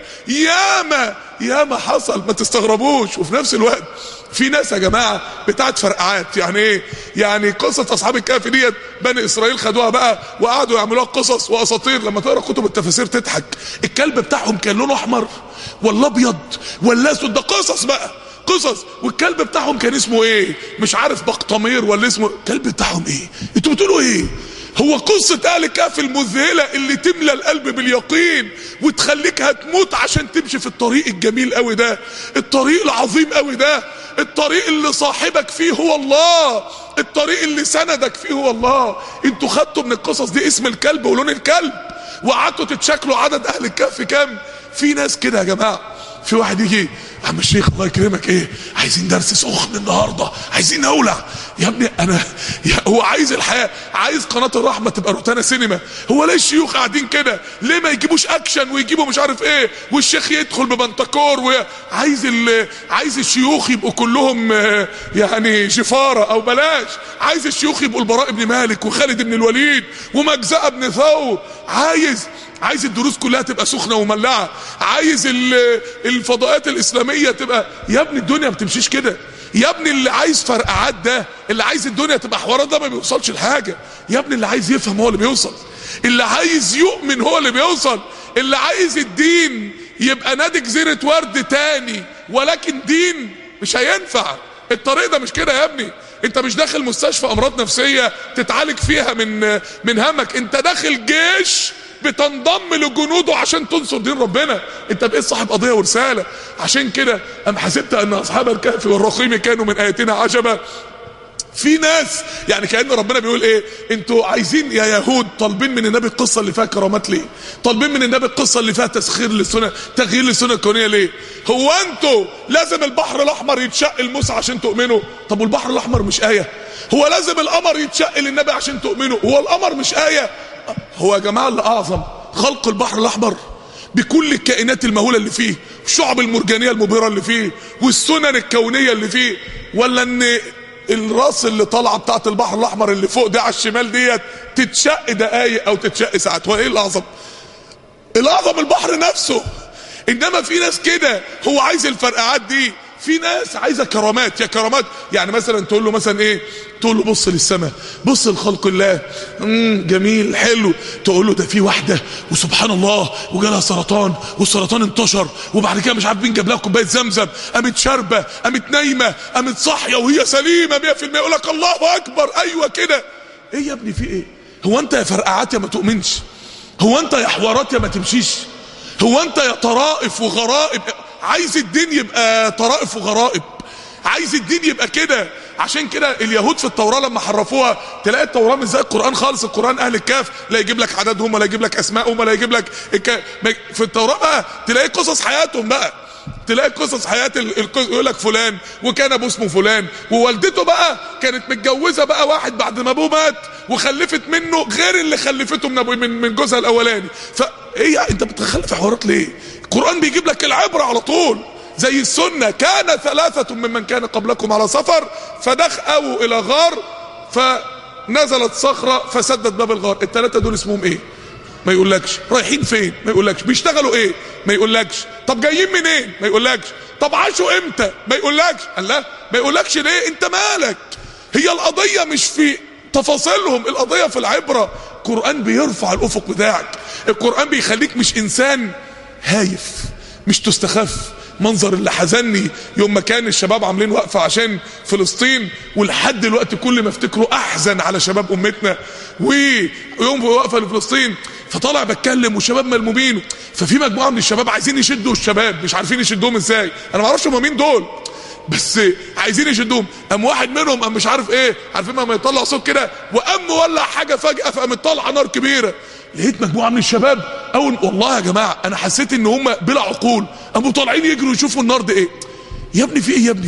ياما ياما حصل. ما تستغربوش. وفي نفس الوقت في ناس يا جماعه بتاعت فرقعات. يعني ايه؟ يعني قصه اصحاب الكهف ديت بني اسرائيل خدوها بقى وقعدوا يعملوها قصص واساطير. لما تقرا كتب التفاسير تضحك. الكلب بتاعهم كان لونه احمر ولا ابيض ولا اسود؟ ده قصص بقى قصص. والكلب بتاعهم كان اسمه ايه؟ مش عارف بقطمير ولا اسمه الكلب بتاعهم ايه؟ انتوا بتقولوا ايه؟ هو قصة اهل الكهف المذهلة اللي تملى القلب باليقين وتخليك هتموت عشان تمشي في الطريق الجميل قوي ده، الطريق العظيم قوي ده، الطريق اللي صاحبك فيه هو الله، الطريق اللي سندك فيه هو الله. انتوا خدتوا من القصص دي اسم الكلب ولون الكلب وقعدتوا تتشكلوا عدد اهل الكهف كام. في ناس كده يا جماعة. في واحد يجي عم الشيخ الله يكرمك ايه عايزين درس سخن النهارده، عايزين نولع. يا ابني انا يا هو عايز الحياه، عايز قناه الرحمه تبقى روتانا سينما. هو ليه الشيوخ قاعدين كده؟ ليه ما يجيبوش اكشن ويجيبوا مش عارف ايه والشيخ يدخل ببنتكور؟ وعايز ال... عايز الشيوخ يبقوا كلهم يعني شفاره او بلاش، عايز الشيوخ يبقوا البراء بن مالك وخالد بن الوليد ومجزأة بن ثور. عايز عايز الدروس كلها تبقى سخنه ومولعه، عايز الفضاءات الاسلاميه تبقى. يا ابني الدنيا ما بتمشيش كده يا ابني. اللي عايز فرقعات ده، اللي عايز الدنيا تبقى حوارات ده ما بيوصلش لحاجه يا ابني. اللي عايز يفهم هو اللي بيوصل، اللي عايز يؤمن هو اللي بيوصل، اللي عايز الدين يبقى نادي جزيره ورد تاني ولكن دين مش هينفع. الطريق ده مش كده يا ابني. انت مش داخل مستشفى امراض نفسيه تتعالج فيها من من همك، انت داخل جيش بتنضم لجنوده عشان تنصر دين ربنا. انت بقيت صاحب قضيه ورساله. عشان كده ام حسبت ان اصحاب الكهف والرقيم كانوا من اياتنا عجبا. في ناس يعني كأن ربنا بيقول ايه، انتوا عايزين يا يهود طالبين من النبي القصه اللي فيها كرامات ليه؟ طالبين من النبي القصه اللي فيها تسخير للسنه، تغيير للسنه الكونيه ليه؟ هو انتوا لازم البحر الاحمر يتشق لموسى عشان تؤمنوا؟ طب والبحر الاحمر مش ايه؟ هو لازم القمر يتشق للنبي عشان تؤمنوا؟ هو القمر مش ايه؟ هو يا جماعه اللي اعظم خلق البحر الاحمر بكل الكائنات المهوله اللي فيه، الشعب المرجانيه المبهره اللي فيه، والسنن الكونيه اللي فيه، ولا ان الراس اللي طالعه بتاعت البحر الاحمر اللي فوق دي على الشمال ديت تتشق دقايق او تتشق ساعات؟ هو ايه الاعظم؟ الاعظم البحر نفسه. انما في ناس كده هو عايز الفرقعات دي، في ناس عايزه كرامات. يا كرامات يعني مثلا تقول له مثلا ايه، تقول له بص للسماء، بص لخلق الله، امم جميل حلو، تقول له ده في واحده وسبحان الله وجالها سرطان والسرطان انتشر، وبعد كده مش عارف مين جاب لها كوبايه زمزم، قامت شاربه، قامت نايمه، قامت صاحيه وهي سليمه مية في المية، يقول لك الله اكبر. ايوه كده. ايه يا ابني في ايه؟ هو انت يا فرقعات يا ما تؤمنش؟ هو انت يا حوارات يا ما تمشيش؟ هو انت يا طرائف وغرائب؟ عايز الدين يبقى طرائف وغرائب، عايز الدين يبقى كده. عشان كده اليهود في التوراة لما حرفوها تلاقي التوراة مش زي القرآن خالص. القرآن اهل الكهف لا يجيب لك عددهم ولا يجيب لك اسمائهم ولا يجيب لك الك... في التوراة بقى تلاقي قصص حياتهم، بقى تلاقي قصص حياة القصص، يقول لك فلان وكان ابوه اسمه فلان ووالدته بقى كانت متجوزة بقى واحد بعد ما ابوه مات وخلفت منه غير اللي خلفته من ابوه من جوزها الاولاني. فايه انت بتخلف في حوارات ليه؟ القرآن بيجيب لك العبرة على طول. زي السنة، كان ثلاثة ممن كان قبلكم على سفر فدخلوا الى غار فنزلت صخرة فسدت باب الغار. الثلاثة دول اسمهم ايه؟ ما يقولكش. رايحين فين؟ ما يقولكش. بيشتغلوا ايه؟ ما يقولكش. طب جايين منين؟ ما يقولكش. طب عاشوا امتى؟ ما يقولكش. الله، ما يقولكش ليه؟ انت مالك؟ هي القضية مش في تفاصيلهم، القضية في العبرة. القرآن بيرفع الافق بتاعك، القرآن بيخليك مش انسان هايف، مش تستخف. منظر اللي حزني يوم ما كان الشباب عاملين وقفة عشان فلسطين، ولحد دلوقتي كل ما افتكره احزن على شباب امتنا. ويوم وقفة لفلسطين فطالع بتكلم والشباب ملمومين، ففي مجموعة من الشباب عايزين يشدوا الشباب، مش عارفين يشدوهم ازاي. انا ما اعرفش هم مين دول، بس عايزين يشدوهم. قام واحد منهم قام مش عارف ايه، عارفين ما يطلع صوت كده وقام مولع حاجة فجأة، فقامت طالعة نار كبيرة. لقيت مجموعه من الشباب اول والله يا جماعه انا حسيت ان هم بلا عقول، قاموا طالعين يجروا يشوفوا النار دي ايه. يا ابني في ايه يا ابني؟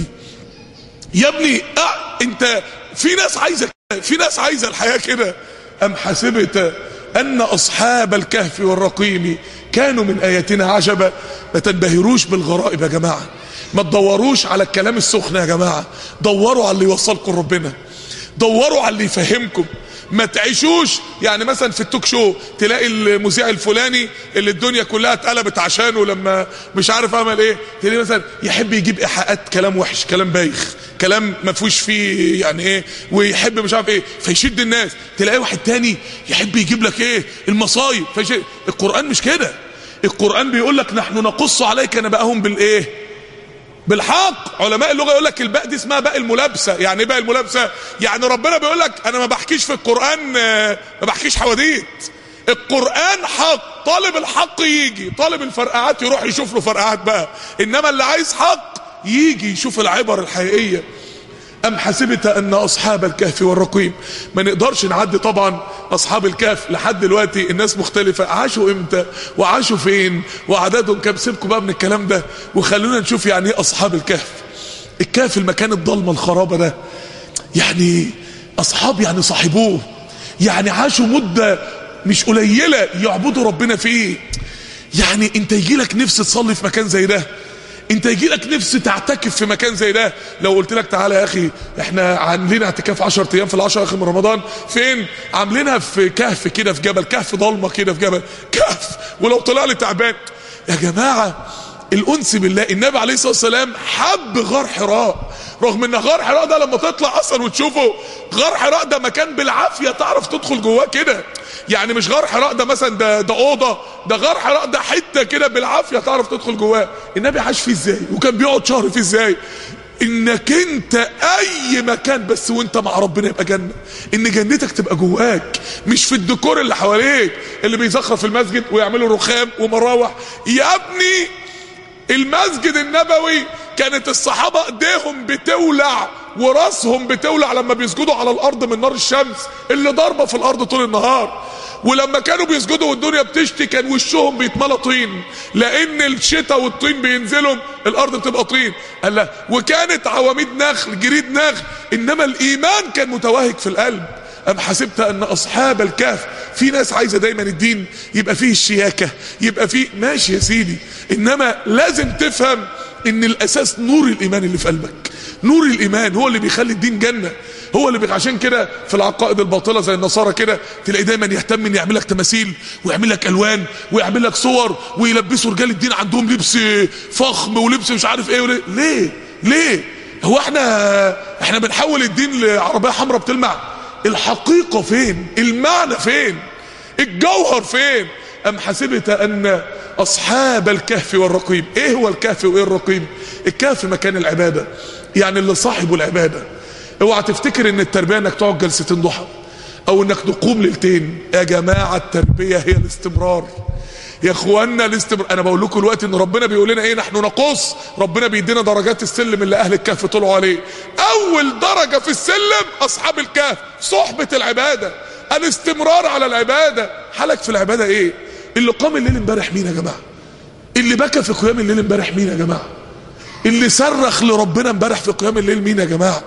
يا ابني اه انت في ناس عايزه، في ناس عايزه الحياه كده. ام حسبت ان اصحاب الكهف والرقيم كانوا من اياتنا عجبا. ما تنبهروش بالغرائب يا جماعه، ما تدوروش على الكلام السخن يا جماعه، دوروا على اللي يوصلكم لربنا، دوروا على اللي يفهمكم. ما تعيشوش يعني مثلا في التوك شو تلاقي المذيع الفلاني اللي الدنيا كلها اتقلبت عشانه لما مش عارف عمل ايه، تلاقي مثلا يحب يجيب ايحاءات كلام وحش، كلام بايخ، كلام ما فيهوش فيه يعني ايه، ويحب مش عارف ايه فيشد الناس. تلاقي واحد تاني يحب يجيب لك ايه المصايب فيشد. القرآن مش كده. القرآن بيقول لك نحن نقص عليك نبأهم بالايه؟ بالحق. علماء اللغه يقول لك الباء دي اسمها باء الملابسه. يعني ايه باء الملابسه؟ يعني ربنا بيقول لك انا ما بحكيش في القران، ما بحكيش حواديت. القران حق، طالب الحق يجي، طالب الفرقعات يروح يشوف له فرقعات بقى، انما اللي عايز حق يجي يشوف العبر الحقيقيه. ام حسبت ان اصحاب الكهف والرقيم، ما نقدرش نعدي طبعا اصحاب الكهف لحد دلوقتي الناس مختلفه، عاشوا امتى وعاشوا فين وعددهم كام. سيبكم بقى من الكلام ده وخلونا نشوف يعني ايه اصحاب الكهف. الكهف المكان الضلمه الخرابه ده، يعني اصحاب يعني صاحبوه، يعني عاشوا مده مش قليله يعبدوا ربنا فيه. يعني انت يجي لك نفس تصلي في مكان زي ده، انت يجي لك نفس تعتكف في مكان زي ده. لو قلت لك تعالى يا اخي احنا عاملين اعتكاف عشرة ايام في العشر اخر من رمضان، فين؟ عاملينها في كهف كده في جبل، كهف ضلمه كده في جبل، كهف. ولو طلع لي تعبان يا جماعه الانس بالله. النبي عليه الصلاه والسلام حب غار حراء، رغم ان غار حراء ده لما تطلع اصلا وتشوفه، غار حراء ده مكان بالعافيه تعرف تدخل جواه كده. يعني مش غار حراء ده مثلا ده ده اوضه، ده غار حراء ده حته كده بالعافيه تعرف تدخل جواه. النبي عاش فيه ازاي وكان بيقعد شهر فيه ازاي؟ انك انت اي مكان بس وانت مع ربنا يبقى جنة، ان جنتك تبقى جواك مش في الديكور اللي حواليك اللي بيزخرف المسجد ويعملوا رخام ومراوح. يا ابني المسجد النبوي كانت الصحابة ايديهم بتولع وراسهم بتولع لما بيسجدوا على الارض من نار الشمس اللي ضاربة في الارض طول النهار، ولما كانوا بيسجدوا والدنيا بتشتي كان وشهم بيتملى طين، لان الشتاء والطين بينزلوا الارض بتبقى طين. قال لا، وكانت عواميد نخل جريد نخل، انما الايمان كان متوهج في القلب. ام حسبت ان اصحاب الكهف، في ناس عايزه دايما الدين يبقى فيه الشياكه، يبقى فيه ماشي يا سيدي، انما لازم تفهم ان الاساس نور الايمان اللي في قلبك. نور الايمان هو اللي بيخلي الدين جنه، هو اللي بيخ... عشان كده في العقائد الباطله زي النصارى كده تلاقي دايما يهتم ان يعمل لك تماثيل ويعمل لك الوان ويعمل لك صور ويلبسوا رجال الدين عندهم لبس فخم ولبس مش عارف ايه وليه. ليه ليه هو احنا احنا بنحول الدين لعربيه حمراء بتلمع؟ الحقيقه فين؟ المعنى فين؟ الجوهر فين؟ ام حسبت ان اصحاب الكهف والرقيم. ايه هو الكهف وايه الرقيم؟ الكهف مكان العباده، يعني اللي صاحبه العباده. اوعى تفتكر ان التربيه انك تقعد جلستين ضحى او انك تقوم ليلتين. يا جماعه التربيه هي الاستمرار يا اخوانا، الاستمرار. انا بقول لكم دلوقتي ان ربنا بيقول لنا ايه؟ نحن نقص. ربنا بيدينا درجات السلم اللي اهل الكهف طلعوا عليه. اول درجه في السلم اصحاب الكهف، صحبه العباده، الاستمرار على العباده. حالك في العباده ايه؟ اللي قام الليل امبارح مين يا جماعه؟ اللي بكى في قيام الليل امبارح مين يا جماعه؟ اللي صرخ لربنا امبارح في قيام الليل مين يا جماعه؟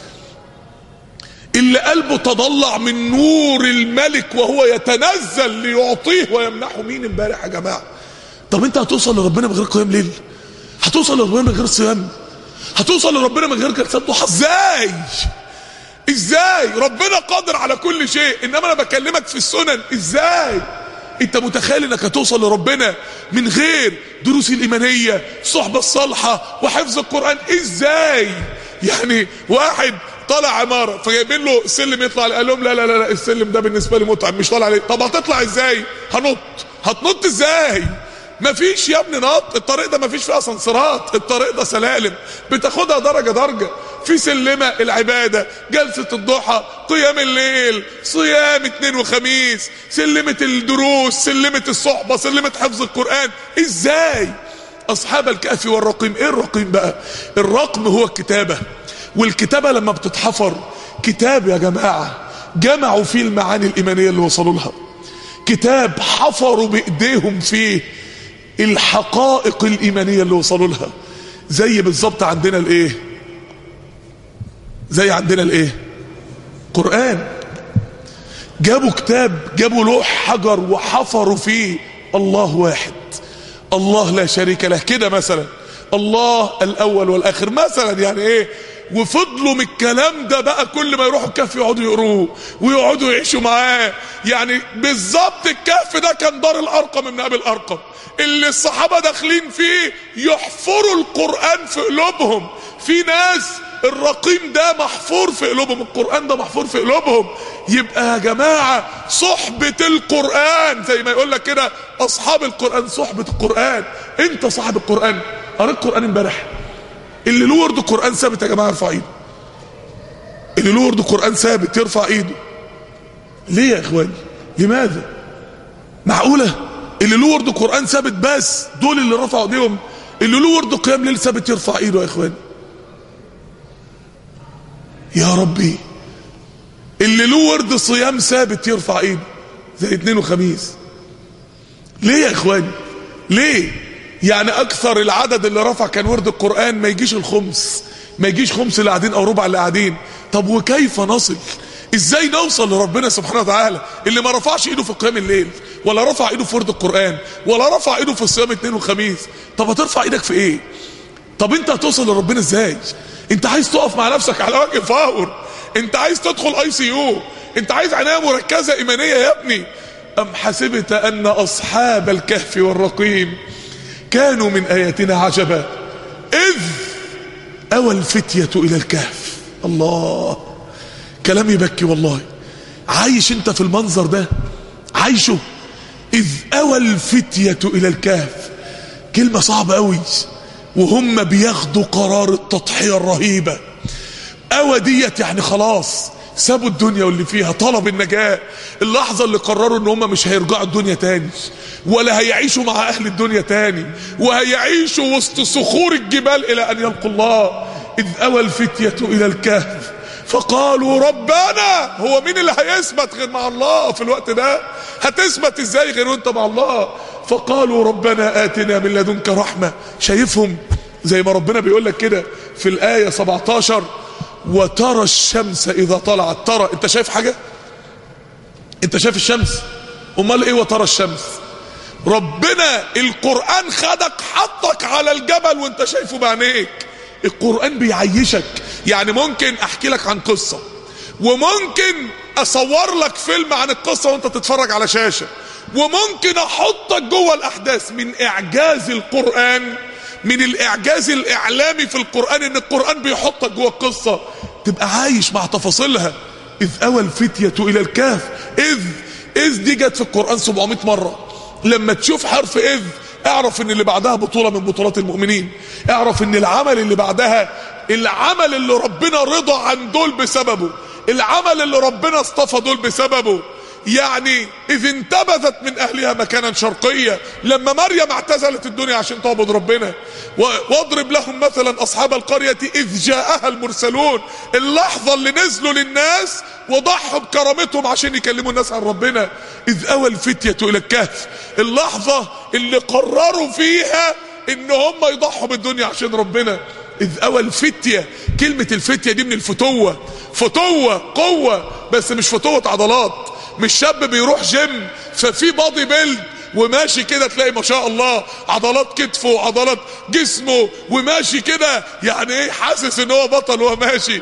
اللي قلبه تضلع من نور الملك وهو يتنزل ليعطيه ويمنحه مين امبارح يا جماعه؟ طب انت هتوصل لربنا من غير قيام ليل؟ هتوصل لربنا من غير صيام؟ هتوصل لربنا من غير جلسات ضحى؟ ازاي؟ ازاي؟ ربنا قادر على كل شيء، انما انا بكلمك في السنن. ازاي انت متخيل انك هتوصل لربنا من غير دروس الايمانيه، الصحبه الصالحه، وحفظ القران؟ ازاي؟ يعني واحد طالع عماره فجايبين له سلم يطلع، قال لهم لا لا لا السلم ده بالنسبه لي متعب مش طالع عليه. طب هتطلع ازاي؟ هنط. هتنط ازاي؟ مفيش يا ابني نط. الطريق ده مفيش فيه اسانسيرات، الطريق ده سلالم بتاخدها درجه درجه. في سلمه العباده، جلسه الضحى، قيام الليل، صيام اثنين وخميس، سلمه الدروس، سلمه الصحبه، سلمه حفظ القران. ازاي؟ اصحاب الكهف والرقيم. ايه الرقيم بقى؟ الرقم هو الكتابه، والكتابه لما بتتحفر كتاب يا جماعه جمعوا فيه المعاني الايمانيه اللي وصلوا لها، كتاب حفروا بايديهم فيه الحقائق الايمانيه اللي وصلوا لها. زي بالظبط عندنا الايه؟ زي عندنا الايه؟ قرآن. جابوا كتاب، جابوا لوح حجر وحفروا فيه الله واحد، الله لا شريك له، كده مثلا الله الاول والاخر مثلا، يعني ايه؟ وفضلوا من الكلام ده بقى كل ما يروحوا الكهف يقعدوا يقروه ويقعدوا يعيشوا معاه. يعني بالظبط الكهف ده كان دار الارقم ابن ابي الارقم اللي الصحابه داخلين فيه يحفروا القران في قلوبهم. في ناس الرقيم ده محفور في قلوبهم، القرآن ده محفور في قلوبهم. يبقى يا جماعة صحبة القرآن، زي ما يقول لك كده أصحاب القرآن صحبة القرآن. أنت صاحب القرآن. قريت قرآن امبارح؟ اللي له ورد قرآن ثابت يا جماعة يرفع إيده. اللي له ورد قرآن ثابت يرفع إيده. ليه يا إخواني؟ لماذا؟ معقولة؟ اللي له ورد قرآن ثابت بس دول اللي رفعوا ايديهم؟ اللي له ورد قيام ليل ثابت يرفع إيده يا إخواني. يا ربي، اللي له ورد صيام ثابت يرفع ايده زي اثنين وخميس. ليه يا اخواني؟ ليه؟ يعني اكثر العدد اللي رفع كان ورد القرآن ما يجيش الخمس، ما يجيش خمس اللي قاعدين او ربع اللي قاعدين. طب وكيف نصل؟ ازاي نوصل لربنا سبحانه وتعالى؟ اللي ما رفعش ايده في قيام الليل، ولا رفع ايده في ورد القرآن، ولا رفع ايده في الصيام اثنين وخميس. طب هترفع ايدك في ايه؟ طب انت هتوصل لربنا ازاي؟ انت عايز تقف مع نفسك على وجه فاور؟ انت عايز تدخل اي سي يو؟ انت عايز عناية مركزة ايمانية يا ابني؟ ام حسبت ان اصحاب الكهف والرقيم كانوا من اياتنا عجبا اذ اوى الفتية الى الكهف. الله، كلام يبكي والله. عايش انت في المنظر ده؟ عايشه؟ اذ اوى الفتية الى الكهف، كلمة صعبة قوي. وهم بياخدوا قرار التضحية الرهيبة. اوى ديت يعني خلاص سابوا الدنيا واللي فيها، طلب النجاة، اللحظة اللي قرروا ان هم مش هيرجعوا الدنيا تاني ولا هيعيشوا مع اهل الدنيا تاني، وهيعيشوا وسط صخور الجبال الى ان يلقوا الله. اذ اوى الفتية الى الكهف فقالوا ربنا. هو مين اللي هيثبت غير مع الله في الوقت ده؟ هتثبت ازاي غير وانت مع الله؟ فقالوا ربنا آتنا من لدنك رحمة. شايفهم زي ما ربنا بيقول لك كده في الآية سبعتاشر، وترى الشمس إذا طلعت. ترى انت شايف حاجة؟ انت شايف الشمس؟ امال ايه وترى الشمس؟ ربنا القرآن خدك حطك على الجبل وانت شايفه بعينيك. القرآن بيعيشك. يعني ممكن احكي لك عن قصة وممكن اصور لك فيلم عن القصة وانت تتفرج على شاشة، وممكن احطك جوه الاحداث. من اعجاز القرآن، من الاعجاز الاعلامي في القرآن، ان القرآن بيحطك جوه القصة تبقى عايش مع تفاصيلها. اذ اوى الفتية الى الكهف. اذ اذ دي جت في القرآن سبعمائة مرة. لما تشوف حرف اذ اعرف ان اللي بعدها بطولة من بطولات المؤمنين. اعرف ان العمل اللي بعدها العمل اللي ربنا رضى عن دول بسببه، العمل اللي ربنا اصطفى دول بسببه. يعني اذ انتبذت من اهلها مكانا شرقيا، لما مريم اعتزلت الدنيا عشان تعبد ربنا. واضرب لهم مثلا اصحاب القرية اذ جاءها المرسلون. اللحظة اللي نزلوا للناس وضحوا بكرامتهم عشان يكلموا الناس عن ربنا. اذ اوى الفتية الى الكهف، اللحظة اللي قرروا فيها ان هم يضحوا بالدنيا عشان ربنا. اذ اوى الفتية، كلمة الفتية دي من الفتوة. فتوة قوة، بس مش فتوة عضلات. مش شاب بيروح جيم ففي بادي بيلد وماشي كده تلاقي ما شاء الله عضلات كتفه وعضلات جسمه وماشي كده، يعني ايه، حاسس ان هو بطل وهو ماشي.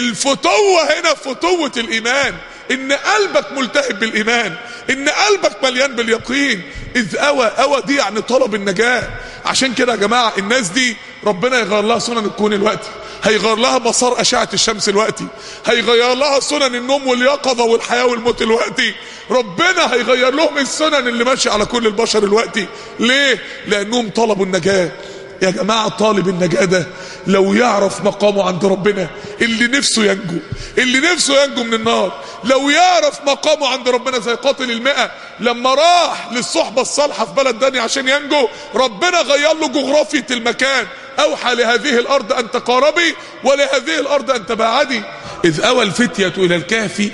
الفتوة هنا فتوة الايمان، ان قلبك ملتهب بالايمان، ان قلبك مليان باليقين. اذ اوى، اوى دي يعني طلب النجاة. عشان كده يا جماعة الناس دي ربنا يغير لها سنن الكون الوقتي، هيغير لها مسار اشعة الشمس الوقتي، هيغير لها سنن النوم واليقظة والحياة والموت الوقتي. ربنا هيغير لهم السنن اللي ماشية على كل البشر الوقتي. ليه؟ لانهم طلبوا النجاة. يا جماعة طالب النجاة ده لو يعرف مقامه عند ربنا، اللي نفسه ينجو، اللي نفسه ينجو من النار، لو يعرف مقامه عند ربنا زي قاتل المئة لما راح للصحبة الصالحة في بلد تاني عشان ينجو، ربنا غير له جغرافية المكان. اوحى لهذه الارض ان تقاربي ولهذه الارض ان تباعدي. اذ اوى الفتية الى الكهف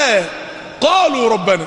فقالوا ربنا.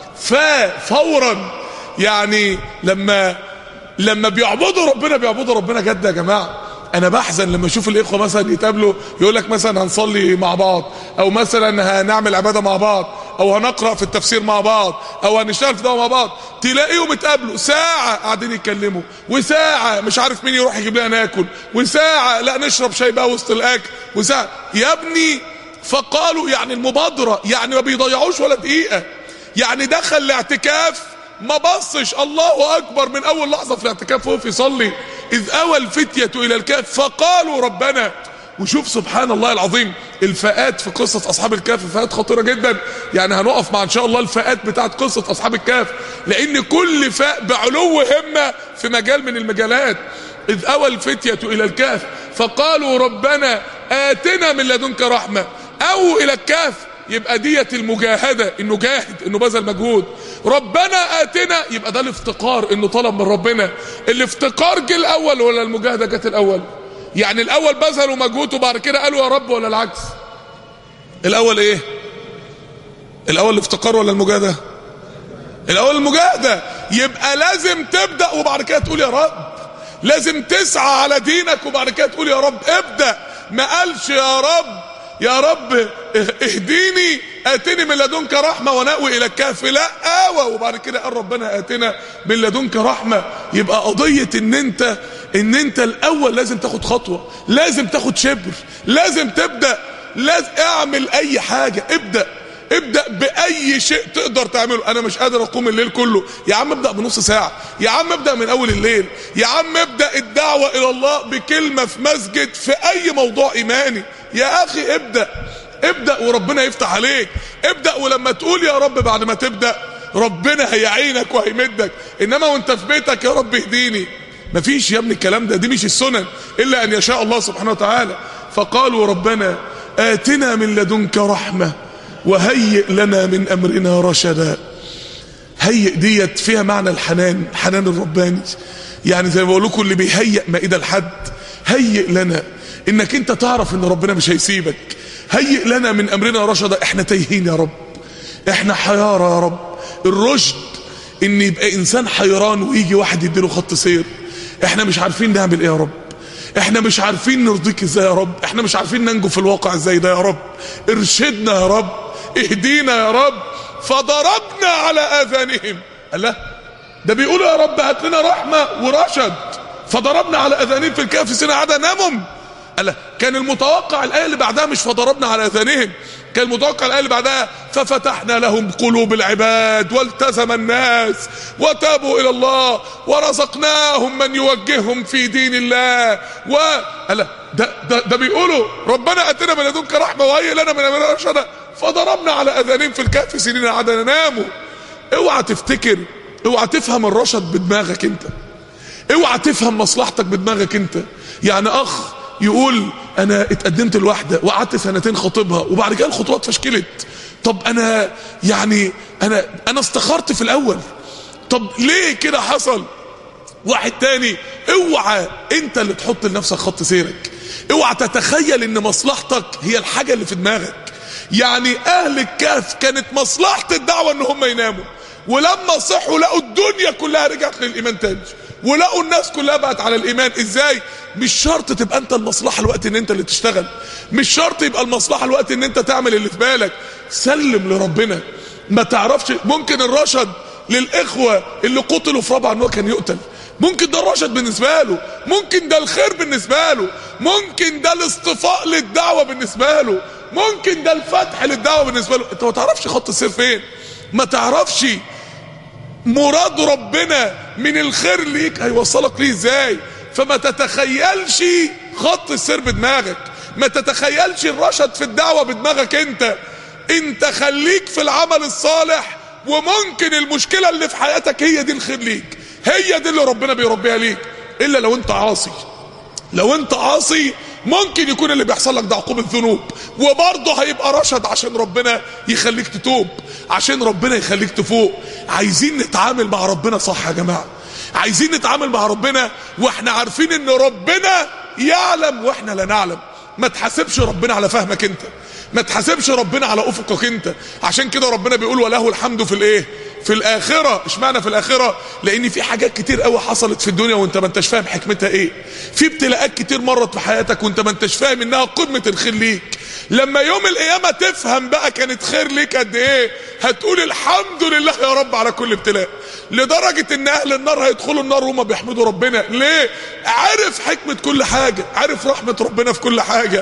فا فورا، يعني لما لما بيعبدوا ربنا بيعبدوا ربنا جد يا جماعة. انا بحزن لما اشوف الاخوة مثلا يتقابلوا يقول لك مثلا هنصلي مع بعض، او مثلا هنعمل عبادة مع بعض، او هنقرأ في التفسير مع بعض، او هنشتغل في ده مع بعض. تلاقيهم اتقابلوا ساعة قاعدين يتكلموا، وساعة مش عارف مين يروح يجيب لنا ناكل، وساعة لا نشرب شاي بقى وسط الاكل، وساعة يا ابني. فقالوا يعني المبادرة، يعني ما بيضيعوش ولا دقيقة. يعني دخل الاعتكاف ما بصش الله اكبر من اول لحظة في الاعتكاف وهو يصلي. اذ اوى الفتية الى الكهف فقالوا ربنا. وشوف سبحان الله العظيم الفئات في قصة اصحاب الكهف فئات خطيرة جدا. يعني هنقف مع ان شاء الله الفئات بتاعت قصة اصحاب الكهف، لان كل فئة بعلو همة في مجال من المجالات. اذ اوى الفتية الى الكهف فقالوا ربنا آتنا من لدنك رحمة. او الى الكهف يبقى ديت المجاهدة، انه جاهد، انه بذل مجهود. ربنا آتنا يبقى ده الافتقار، انه طلب من ربنا. الافتقار جه الاول ولا المجاهدة جت الاول؟ يعني الاول بذلوا مجهود وبعد كده قالوا يا رب، ولا العكس؟ الاول ايه؟ الاول الافتقار ولا المجاهدة؟ الاول المجاهدة. يبقى لازم تبدأ وبعد كده تقول يا رب، لازم تسعى على دينك وبعد كده تقول يا رب. ابدأ. ما قالش يا رب يا رب اهديني اتني من لدنك رحمة ونأوي الى الكهف، لا اوى وبعد كده قال ربنا اتنا من لدنك رحمة. يبقى قضية ان انت ان انت الاول لازم تاخد خطوة، لازم تاخد شبر، لازم تبدأ، لازم اعمل اي حاجة. ابدأ ابدأ بأي شيء تقدر تعمله. انا مش قادر اقوم الليل كله، يا عم ابدأ بنص ساعة، يا عم ابدأ من اول الليل، يا عم ابدأ الدعوة الى الله بكلمة في مسجد في اي موضوع ايماني. يا اخي ابدأ ابدأ وربنا يفتح عليك. ابدأ ولما تقول يا رب بعد ما تبدأ ربنا هيعينك وهيمدك. انما وانت في بيتك يا رب اهديني، مفيش يا ابني الكلام ده، دي مش السنن الا ان يشاء الله سبحانه وتعالى. فقالوا ربنا آتنا من لدنك رحمة وهيئ لنا من امرنا رشدا. هيئ ديت فيها معنى الحنان، الحنان الرباني. يعني زي ما بقول لكم اللي بيهيئ مائدة لحد، هيئ لنا انك انت تعرف ان ربنا مش هيسيبك. هيئ لنا من امرنا رشدا، احنا تايهين يا رب، احنا حيارى يا رب. الرشد ان يبقى انسان حيران ويجي واحد يديله خط سير. احنا مش عارفين نعمل ايه يا رب، احنا مش عارفين نرضيك ازاي يا رب، احنا مش عارفين ننجو في الواقع ازاي ده يا رب. ارشدنا يا رب، اهدينا يا رب. فضربنا على اذانهم. الله، ده بيقولوا يا رب هات لنا رحمه ورشد. فضربنا على اذانهم في الكهف سنين عدا نامهم. الله، كان المتوقع الايه اللي بعدها مش فضربنا على اذانهم، كان المتوقع الايه اللي بعدها ففتحنا لهم قلوب العباد والتزم الناس وتابوا الى الله ورزقناهم من يوجههم في دين الله. و الله، ده ده, ده بيقولوا ربنا اتنا من لدنك رحمه وهيئ لنا من امرنا رشدا. فضربنا على اذانهم في الكهف سنين عدا ناموا. اوعى تفتكر، اوعى تفهم الرشد بدماغك انت، اوعى تفهم مصلحتك بدماغك انت. يعني اخ يقول انا اتقدمت لواحده وقعدت سنتين خاطبها وبعد كده الخطوات فشكلت. طب انا يعني انا انا استخرت في الاول، طب ليه كده حصل؟ واحد تاني، اوعى انت اللي تحط لنفسك خط سيرك، اوعى تتخيل ان مصلحتك هي الحاجه اللي في دماغك. يعني اهل الكهف كانت مصلحه الدعوه ان هم يناموا، ولما صحوا لقوا الدنيا كلها رجعت للايمان تاني، ولقوا الناس كلها بقت على الايمان. ازاي؟ مش شرط تبقى انت المصلحه الوقت ان انت اللي تشتغل، مش شرط يبقى المصلحه الوقت ان انت تعمل اللي في بالك. سلم لربنا. ما تعرفش، ممكن الرشد للاخوه اللي قتلوا في رابعه ان هو كان يقتل، ممكن ده الرشد بالنسبه له، ممكن ده الخير بالنسبه له، ممكن ده الاصطفاء للدعوه بالنسبه له، ممكن ده الفتح للدعوه بالنسبه له. انت ما تعرفش خط السير فين، ما تعرفش مراد ربنا من الخير ليك هيوصلك ليه ازاي. فما تتخيلش خط السير بدماغك، ما تتخيلش الرشد في الدعوة بدماغك انت. انت خليك في العمل الصالح، وممكن المشكلة اللي في حياتك هي دي الخير ليك، هي دي اللي ربنا بيربيها ليك. الا لو انت عاصي، لو انت عاصي ممكن يكون اللي بيحصل لك ده عقوبة ذنوب، وبرضه هيبقى رشد عشان ربنا يخليك تتوب، عشان ربنا يخليك تفوق. عايزين نتعامل مع ربنا صح يا جماعة، عايزين نتعامل مع ربنا واحنا عارفين ان ربنا يعلم واحنا لا نعلم. ما تحاسبش ربنا على فهمك انت، ما تحاسبش ربنا على افقك انت. عشان كده ربنا بيقول وله الحمد في الايه، في الاخره. اشمعنى في الاخره؟ لان في حاجات كتير قوي حصلت في الدنيا وانت ما انتش فاهم حكمتها ايه، في ابتلاءات كتير مرت في حياتك وانت ما انتش فاهم انها قمه الخير ليك. لما يوم القيامه تفهم بقى كانت خير ليك قد ايه، هتقول الحمد لله يا رب على كل ابتلاء. لدرجه ان اهل النار هيدخلوا النار وهم بيحمدوا ربنا. ليه؟ عارف حكمه كل حاجه، عارف رحمه ربنا في كل حاجه.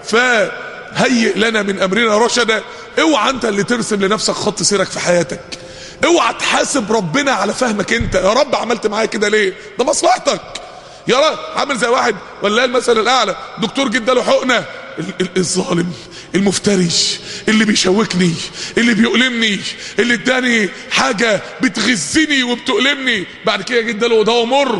فهيئ لنا من امرنا رشدا. اوعى انت اللي ترسم لنفسك خط سيرك في حياتك، اوعى تحاسب ربنا على فهمك انت. يا رب عملت معايا كده ليه؟ ده مصلحتك يا رب. عامل زي واحد والله المثل الاعلى، دكتور جدا له حقنه، الظالم المفترش اللي بيشوكني اللي بيؤلمني اللي اداني حاجه بتغزني وبتؤلمني، بعد كده جدا له دواء مر،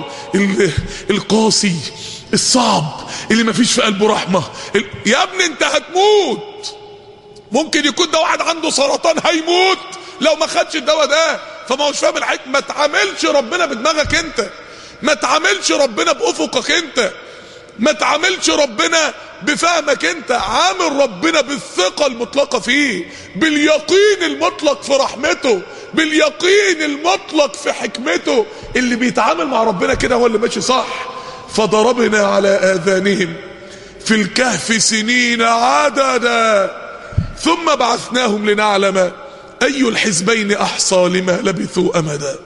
القاسي الصعب اللي ما فيش في قلبه رحمه. يا ابني انت هتموت، ممكن يكون ده واحد عنده سرطان هيموت لو ما خدش الدواء ده. فما هوش فاهم الحكمه. ما تعاملش ربنا بدماغك انت، ما تعاملش ربنا بافقك انت، ما تعاملش ربنا بفهمك انت. عامل ربنا بالثقه المطلقه فيه، باليقين المطلق في رحمته، باليقين المطلق في حكمته. اللي بيتعامل مع ربنا كده هو اللي ماشي صح. فضربنا على آذانهم في الكهف سنين عددا ثم بعثناهم لنعلم أي الحزبين أحصى لما لبثوا أمدا.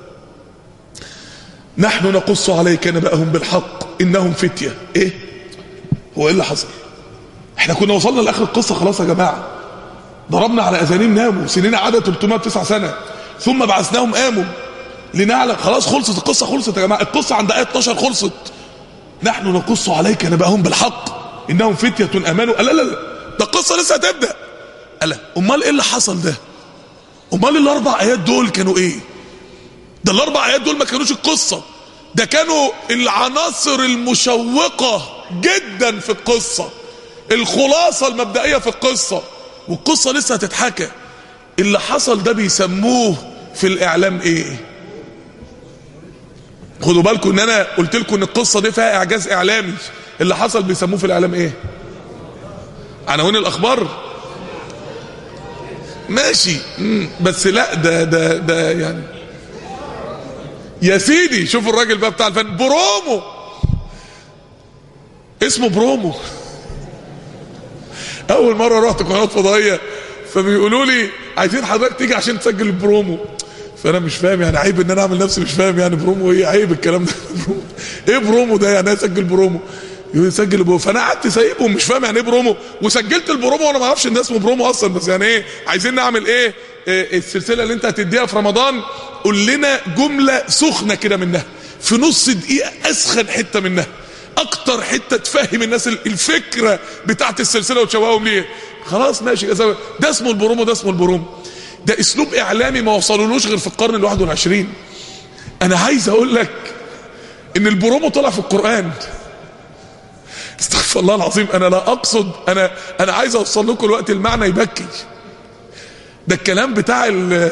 نحن نقص عليك نبأهم بالحق إنهم فتية. إيه؟ هو إيه اللي حصل؟ إحنا كنا وصلنا لآخر القصة خلاص يا جماعة. ضربنا على أذانهم ناموا سنين عدد ثلاثمائة وتسعة سنة ثم بعثناهم قاموا لنعلم. خلاص خلصت القصة، خلصت يا جماعة. القصة عند آية اتناشر خلصت. نحن نقص عليك نبأهم بالحق إنهم فتية آمنوا. لا لا لا، ده القصة لسه هتبدأ. لا، أمال إيه اللي حصل ده؟ أمال الأربع آيات دول كانوا إيه؟ ده الأربع آيات دول ما كانوش القصة، ده كانوا العناصر المشوقة جدا في القصة، الخلاصة المبدئية في القصة، والقصة لسه هتتحكى. اللي حصل ده بيسموه في الاعلام ايه؟ خدوا بالكم ان انا قلت لكم ان القصة دي فيها اعجاز اعلامي. اللي حصل بيسموه في الاعلام ايه؟ عناوين الاخبار. ماشي، بس لا ده ده ده يعني يا سيدي شوفوا الراجل بقى بتاع الفن، برومو، اسمه برومو. اول مره رحت قناه فضائيه فبيقولوا لي عايزين حضرتك تيجي عشان تسجل البرومو، فانا مش فاهم يعني عيب ان انا اعمل نفسي مش فاهم يعني برومو ايه؟ عيب الكلام ده. برومو ايه؟ برومو ده يعني اسجل برومو؟ يسجل برومو. فانا قعدت سايبه ومش فاهم يعني ايه برومو، وسجلت البرومو وانا ما اعرفش ان اسمه برومو اصلا. بس يعني ايه عايزين نعمل ايه؟ إيه السلسله اللي انت هتديها في رمضان؟ قول لنا جمله سخنه كده منها في نص دقيقه، اسخن حته منها، اكتر حته تفهم الناس الفكره بتاعت السلسله وتشوقهم ليه. خلاص ماشي، ده اسمه البرومو، ده اسمه البرومو. ده اسلوب اعلامي ما وصلولوش غير في القرن الواحد والعشرين. انا عايز اقول لك ان البرومو طلع في القرآن. استغفر الله العظيم، انا لا اقصد، انا انا عايز اوصل لكم الوقت المعنى يبكي. ده الكلام بتاع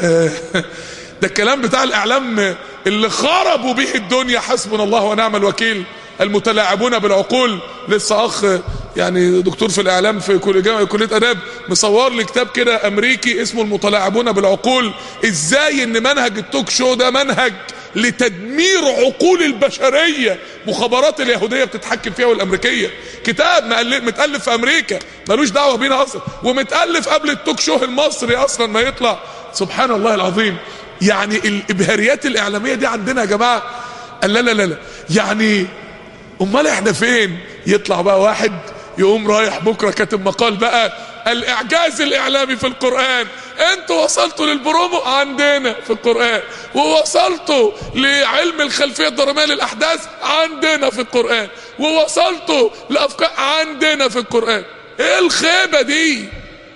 ده الكلام بتاع الاعلام اللي خربوا به الدنيا، حسبنا الله ونعم الوكيل، المتلاعبون بالعقول. لسه اخ يعني دكتور في الاعلام في كليه اداب مصور لي كتاب كده امريكي اسمه المتلاعبون بالعقول، ازاي ان منهج التوك شو ده منهج لتدمير عقول البشريه، مخابرات اليهوديه بتتحكم فيها والامريكيه. كتاب متالف في امريكا ملوش دعوه بينا اصلا، ومتالف قبل التوك شو المصري اصلا ما يطلع. سبحان الله العظيم. يعني الابهاريات الاعلاميه دي عندنا يا جماعه، لا لا لا لا يعني امال احنا فين؟ يطلع بقى واحد يقوم رايح بكره كاتب مقال بقى الاعجاز الاعلامي في القرآن. انتوا وصلتوا للبرومو عندنا في القرآن، ووصلتوا لعلم الخلفية الدرامية للاحداث عندنا في القرآن، ووصلتوا لافكار عندنا في القرآن. ايه الخيبة دي؟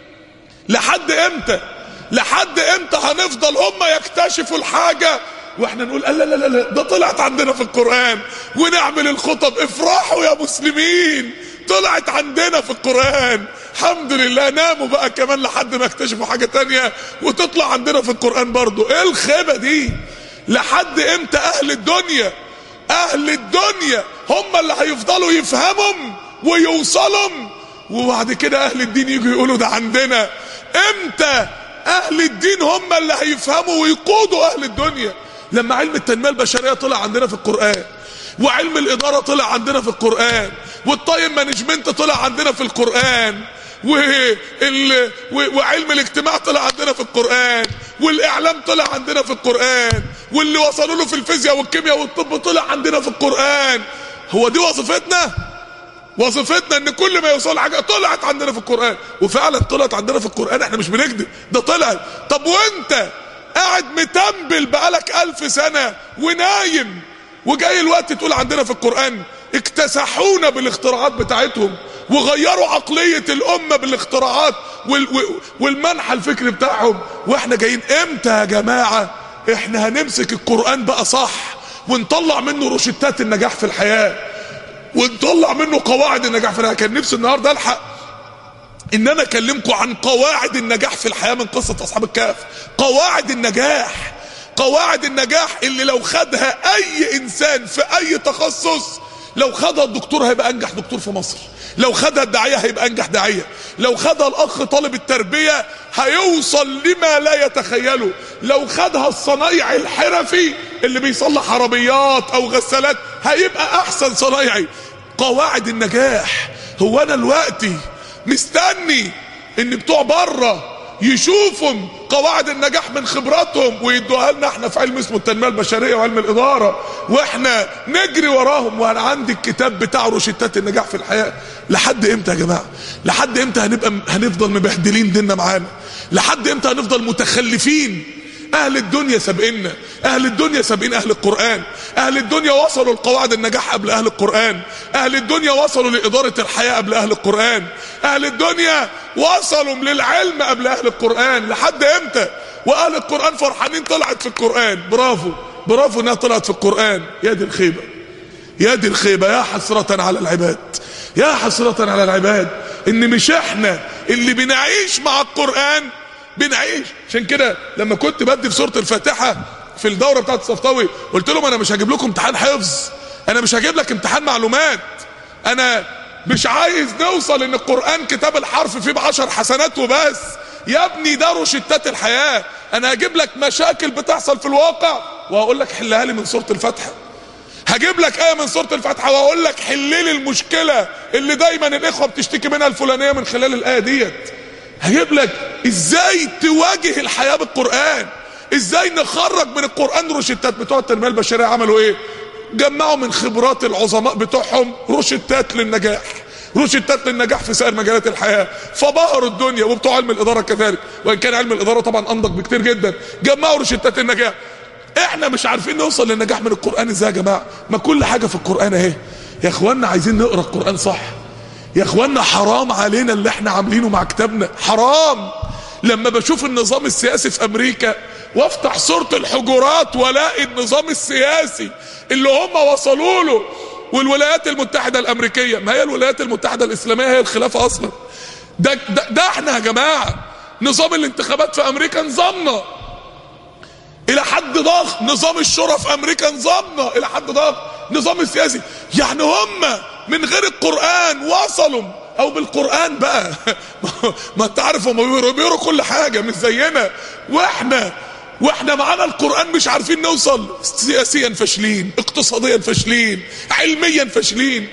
لحد امتى؟ لحد امتى هنفضل هم يكتشفوا الحاجة واحنا نقول لا لا لا لا ده طلعت عندنا في القرآن، ونعمل الخطب افرحوا يا مسلمين طلعت عندنا في القرآن الحمد لله، ناموا بقى كمان لحد ما اكتشفوا حاجة تانية وتطلع عندنا في القرآن برضو. ايه الخيبة دي؟ لحد امتى اهل الدنيا اهل الدنيا هم اللي هيفضلوا يفهمهم ويوصلهم، وبعد كده اهل الدين يجوا يقولوا ده عندنا؟ امتى اهل الدين هم اللي هيفهموا ويقودوا اهل الدنيا؟ لما علم التنمية البشرية طلع عندنا في القرآن، وعلم الإدارة طلع عندنا في القرآن، والتايم مانجمنت طلع عندنا في القرآن، وال... وعلم الاجتماع طلع عندنا في القرآن، والإعلام طلع عندنا في القرآن، واللي وصلوا له في الفيزياء والكيمياء والطب طلع عندنا في القرآن. هو دي وظيفتنا؟ وظيفتنا ان كل ما يوصل حاجة طلعت عندنا في القرآن، وفعلا طلعت عندنا في القرآن، احنا مش بنكذب، ده طلعت. طب وانت قاعد متنبل بقالك ألف سنة ونايم، وجاي الوقت تقول عندنا في القرآن؟ اكتسحونا بالاختراعات بتاعتهم وغيروا عقلية الأمة بالاختراعات والمنحى الفكري بتاعهم، واحنا جايين امتى يا جماعة احنا هنمسك القرآن بقى صح ونطلع منه روشتات النجاح في الحياة، ونطلع منه قواعد النجاح في الحياة؟ كان نفسي النهاردة الحق ان انا اكلمكم عن قواعد النجاح في الحياة من قصة اصحاب الكهف. قواعد النجاح، قواعد النجاح اللي لو خدها اي انسان في اي تخصص، لو خدها الدكتور هيبقى انجح دكتور في مصر، لو خدها الداعية هيبقى انجح داعية، لو خدها الاخ طالب التربية هيوصل لما لا يتخيله، لو خدها الصنايعي الحرفي اللي بيصلح عربيات او غسالات هيبقى احسن صنايعي. قواعد النجاح. هو انا دلوقتي مستني ان بتوع بره يشوفوا قواعد النجاح من خبراتهم ويدوها لنا احنا في علم اسمه التنمية البشرية وعلم الإدارة، واحنا نجري وراهم؟ وانا عندي الكتاب بتاع روشتات النجاح في الحياة. لحد امتى يا جماعة؟ لحد امتى هنبقى هنفضل مبهدلين ديننا معانا؟ لحد امتى هنفضل متخلفين؟ اهل الدنيا سابقنا، اهل الدنيا سابقين اهل القرآن، اهل الدنيا وصلوا لقواعد النجاح قبل اهل القرآن، اهل الدنيا وصلوا لإدارة الحياة قبل اهل القرآن، اهل الدنيا وصلوا للعلم قبل اهل القرآن. لحد امتى؟ واهل القرآن فرحانين طلعت في القرآن، برافو. برافو انها طلعت في القرآن. يا دي الخيبة، يا دي الخيبة، يا حسرة على العباد، يا حسرة على العباد ان مش احنا اللي بنعيش مع القرآن بنعيش. عشان كده لما كنت بدي في سورة الفاتحة في الدورة بتاعت الصفطاوي قلت لهم انا مش هجيب لكم امتحان حفظ، انا مش هجيب لك امتحان معلومات، انا مش عايز نوصل ان القرآن كتاب الحرف فيه بعشر حسنات وبس. يا ابني ده روشتات الحياة. انا هجيب لك مشاكل بتحصل في الواقع وهقول لك حلها لي من سورة الفاتحة. هجيب لك آية من سورة الفاتحة وهقول لك حل لي المشكلة اللي دايما الاخوة بتشتكي منها الفلانية من خلال الآية ديت. هجيب لك ازاي تواجه الحياة بالقرآن، ازاي نخرج من القرآن روشتات. بتوع التنمية البشرية عملوا ايه؟ جمعوا من خبرات العظماء بتوعهم روشتات للنجاح، روشتات للنجاح في سائر مجالات الحياة، فبهروا الدنيا. وبتوع علم الإدارة كذلك، وإن كان علم الإدارة طبعا أنضج بكتير جدا، جمعوا روشتات النجاح. احنا مش عارفين نوصل للنجاح من القرآن ازاي يا جماعة؟ ما كل حاجة في القرآن اهي يا اخوانا. عايزين نقرأ القرآن صح يا اخوانا. حرام علينا اللي احنا عاملينه مع كتابنا، حرام. لما بشوف النظام السياسي في امريكا وافتح سورة الحجرات والاقي النظام السياسي اللي هم وصلوا له، والولايات المتحدة الامريكية، ما هي الولايات المتحدة الاسلامية هي الخلافة اصلا. ده, ده, ده احنا يا جماعة نظام الانتخابات في امريكا نظامنا الى حد ضخم، نظام الشورى في امريكا نظامنا الى حد ضخم، نظام السياسي. يعني هم من غير القرآن وصلوا، او بالقرآن بقى ما تعرف هم بيقروا, بيقروا كل حاجة مش زينا. واحنا واحنا معانا القرآن مش عارفين نوصل. سياسيا فاشلين، اقتصاديا فاشلين، علميا فاشلين،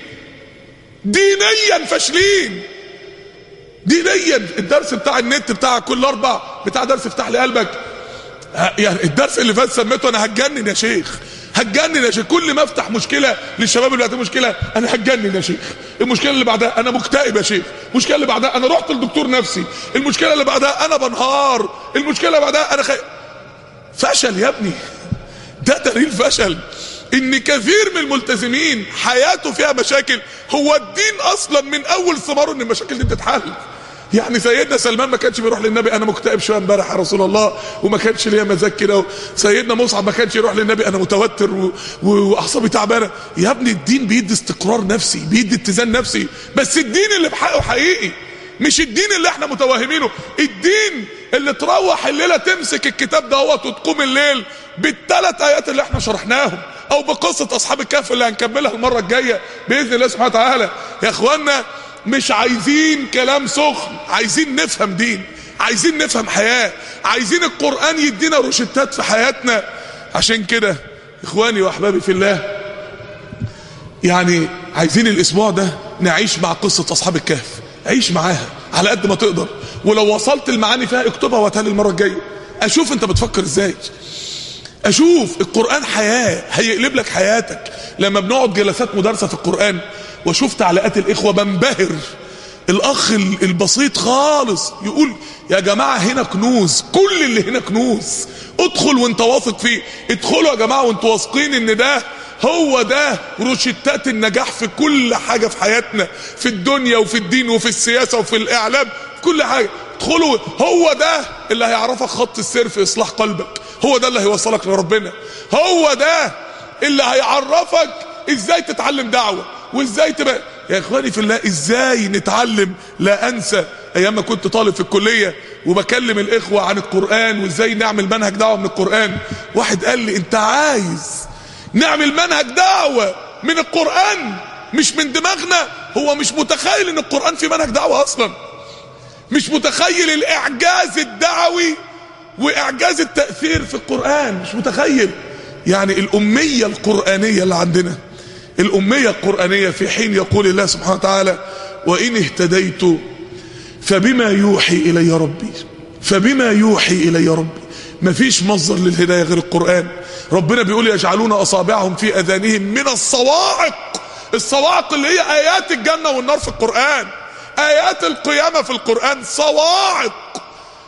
دينيا فاشلين. دينيا الدرس بتاع النت بتاع كل اربع بتاع درس افتح لي قلبك، يعني الدرس اللي فات سميته انا هتجنن يا شيخ، هتجنن يا شيخ. كل ما افتح مشكله للشباب اللي عندهم مشكله انا هتجنن يا شيخ. المشكله اللي بعدها انا مكتئب يا شيخ. المشكله اللي بعدها انا رحت لدكتور نفسي. المشكله اللي بعدها انا بنهار. المشكله اللي بعدها انا خي... فشل يا ابني، ده دليل فشل. ان كثير من الملتزمين حياته فيها مشاكل. هو الدين اصلا من اول ثماره ان المشاكل دي تتحل. يعني سيدنا سلمان ما كانش بيروح للنبي انا مكتئب شويه امبارح يا رسول الله وما كانش ليا مزاج كده. سيدنا مصعب ما كانش يروح للنبي انا متوتر و... و... واعصابي تعبانه. يا ابني الدين بيدي استقرار نفسي، بيدي اتزان نفسي، بس الدين اللي بحقه حقيقي، مش الدين اللي احنا متوهمينه. الدين اللي تروح الليله تمسك الكتاب دوت وتقوم الليل بالثلاث ايات اللي احنا شرحناهم، او بقصه اصحاب الكهف اللي هنكملها المره الجايه باذن الله سبحانه وتعالى. يا اخوانا مش عايزين كلام سخن، عايزين نفهم دين، عايزين نفهم حياة، عايزين القرآن يدينا روشتات في حياتنا. عشان كده اخواني واحبابي في الله، يعني عايزين الاسبوع ده نعيش مع قصة اصحاب الكهف. عيش معاها على قد ما تقدر، ولو وصلت المعاني فيها اكتبها وهاتها لي المرة الجاية، اشوف انت بتفكر ازاي، اشوف القرآن حياة هيقلب لك حياتك. لما بنقعد جلسات مدارسة في القرآن واشوف تعليقات الاخوة بنبهر. الاخ البسيط خالص يقول يا جماعة هنا كنوز، كل اللي هنا كنوز، ادخل وانت واثق فيه. ادخلوا يا جماعة وانتوا واثقين ان ده هو ده روشتات النجاح في كل حاجة في حياتنا، في الدنيا وفي الدين وفي السياسة وفي الاعلام، في كل حاجة. ادخلوا، هو ده اللي هيعرفك خط السير في اصلاح قلبك، هو ده اللي هيوصلك لربنا، هو ده اللي هيعرفك ازاي تتعلم دعوة وازاي تبقى. يا اخواني في الله ازاي نتعلم؟ لا انسى ايام ما كنت طالب في الكلية وبكلم الاخوة عن القرآن وازاي نعمل منهج دعوة من القرآن. واحد قال لي انت عايز نعمل منهج دعوة من القرآن مش من دماغنا؟ هو مش متخيل ان القرآن في منهج دعوة اصلا، مش متخيل الاعجاز الدعوي واعجاز التأثير في القرآن، مش متخيل. يعني الامية القرآنية اللي عندنا، الامية القرآنية، في حين يقول الله سبحانه وتعالى وان اهتديت فبما يوحي الي ربي، فبما يوحي الي ربي. مفيش مصدر للهداية غير القرآن. ربنا بيقول يجعلون اصابعهم في اذانهم من الصواعق. الصواعق اللي هي ايات الجنة والنار في القرآن، ايات القيامة في القرآن. صواعق،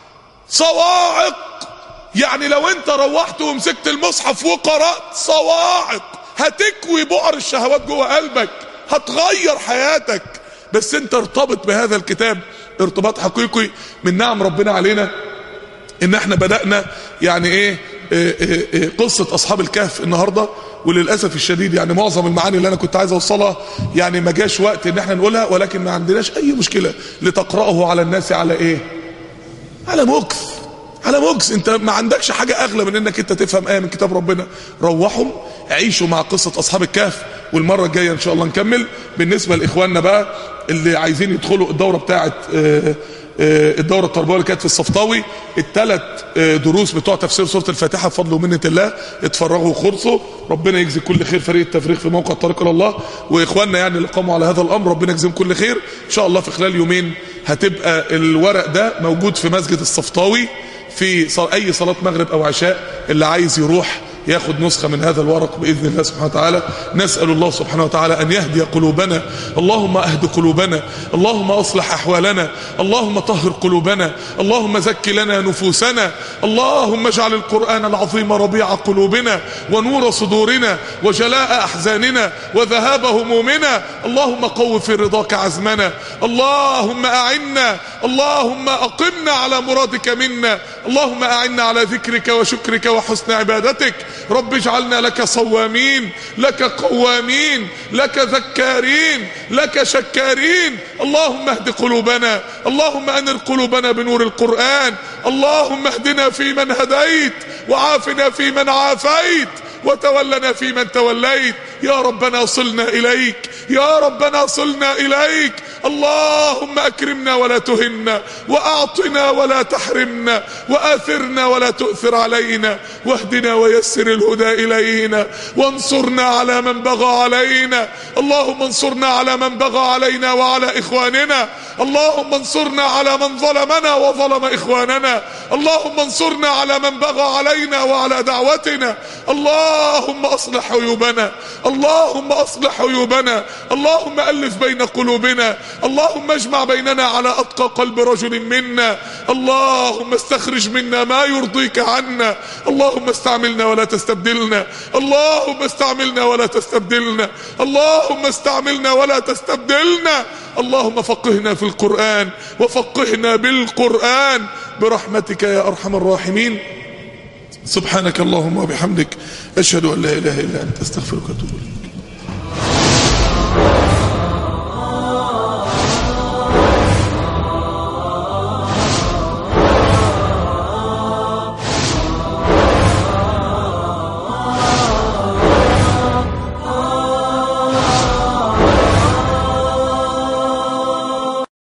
صواعق يعني لو انت روحت ومسكت المصحف وقرأت صواعق هتكوي بؤر الشهوات جوه قلبك، هتغير حياتك. بس انت ارتبط بهذا الكتاب ارتباط حقيقي. من نعم ربنا علينا ان احنا بدأنا يعني ايه قصة اصحاب الكهف النهاردة، وللأسف الشديد يعني معظم المعاني اللي انا كنت عايز اوصلها يعني ما جاش وقت ان احنا نقولها، ولكن ما عندناش اي مشكلة لتقرأه على الناس على ايه؟ على مكث، على مكث. انت ما عندكش حاجة اغلى من انك انت تفهم ايه من كتاب ربنا. روحوا عيشوا مع قصة اصحاب الكهف، والمرة الجاية ان شاء الله نكمل. بالنسبة لاخواننا بقى اللي عايزين يدخلوا الدورة بتاعت الدورة التربوية اللي كانت في الصفطاوي، الثلاث دروس بتوع تفسير سورة الفاتحة بفضل ومنة الله، اتفرغوا وخرصوا. ربنا يجزي كل خير فريق التفريغ في موقع الطريق الى الله، واخواننا يعني اللي قاموا على هذا الامر ربنا يجزيهم كل خير. ان شاء الله في خلال يومين هتبقى الورق ده موجود في مسجد الصفطاوي في اي صلاة مغرب او عشاء، اللي عايز يروح ياخد نسخة من هذا الورق بإذن الله سبحانه وتعالى. نسأل الله سبحانه وتعالى أن يهدي قلوبنا، اللهم أهد قلوبنا، اللهم أصلح أحوالنا، اللهم طهر قلوبنا، اللهم زك لنا نفوسنا، اللهم اجعل القرآن العظيم ربيع قلوبنا ونور صدورنا وجلاء أحزاننا وذهاب همومنا، اللهم قو في رضاك عزمنا، اللهم أعنا، اللهم أقمنا على مرادك منا، اللهم أعنا على ذكرك وشكرك وحسن عبادتك. رب اجعلنا لك صوامين، لك قوامين، لك ذكارين، لك شكارين. اللهم اهد قلوبنا، اللهم انر قلوبنا بنور القرآن، اللهم اهدنا فيمن هديت، وعافنا فيمن عافيت، وتولنا فيمن توليت. يا ربنا صلنا إليك، يا ربنا صلنا إليك. اللهم أكرمنا ولا تهنا، وأعطنا ولا تحرمنا، وآثرنا ولا تؤثر علينا، واهدنا ويسر الهدى إلينا، وانصرنا على من بغى علينا. اللهم انصرنا على من بغى علينا وعلى إخواننا، اللهم انصرنا على من ظلمنا وظلم إخواننا، اللهم انصرنا على من بغى علينا وعلى دعوتنا. اللهم أصلح عيوبنا، اللهم أصلح عيوبنا، اللهم ألف بين قلوبنا، اللهم اجمع بيننا على أتقى قلب رجل منا، اللهم استخرج منا ما يرضيك عنا، اللهم استعملنا ولا تستبدلنا، اللهم استعملنا ولا تستبدلنا، اللهم استعملنا ولا تستبدلنا. اللهم فقهنا في القرآن وفقهنا بالقرآن برحمتك يا أرحم الراحمين. سبحانك اللهم وبحمدك، أشهد أن لا إله إلا أنت، أستغفرك وأتوب إليك.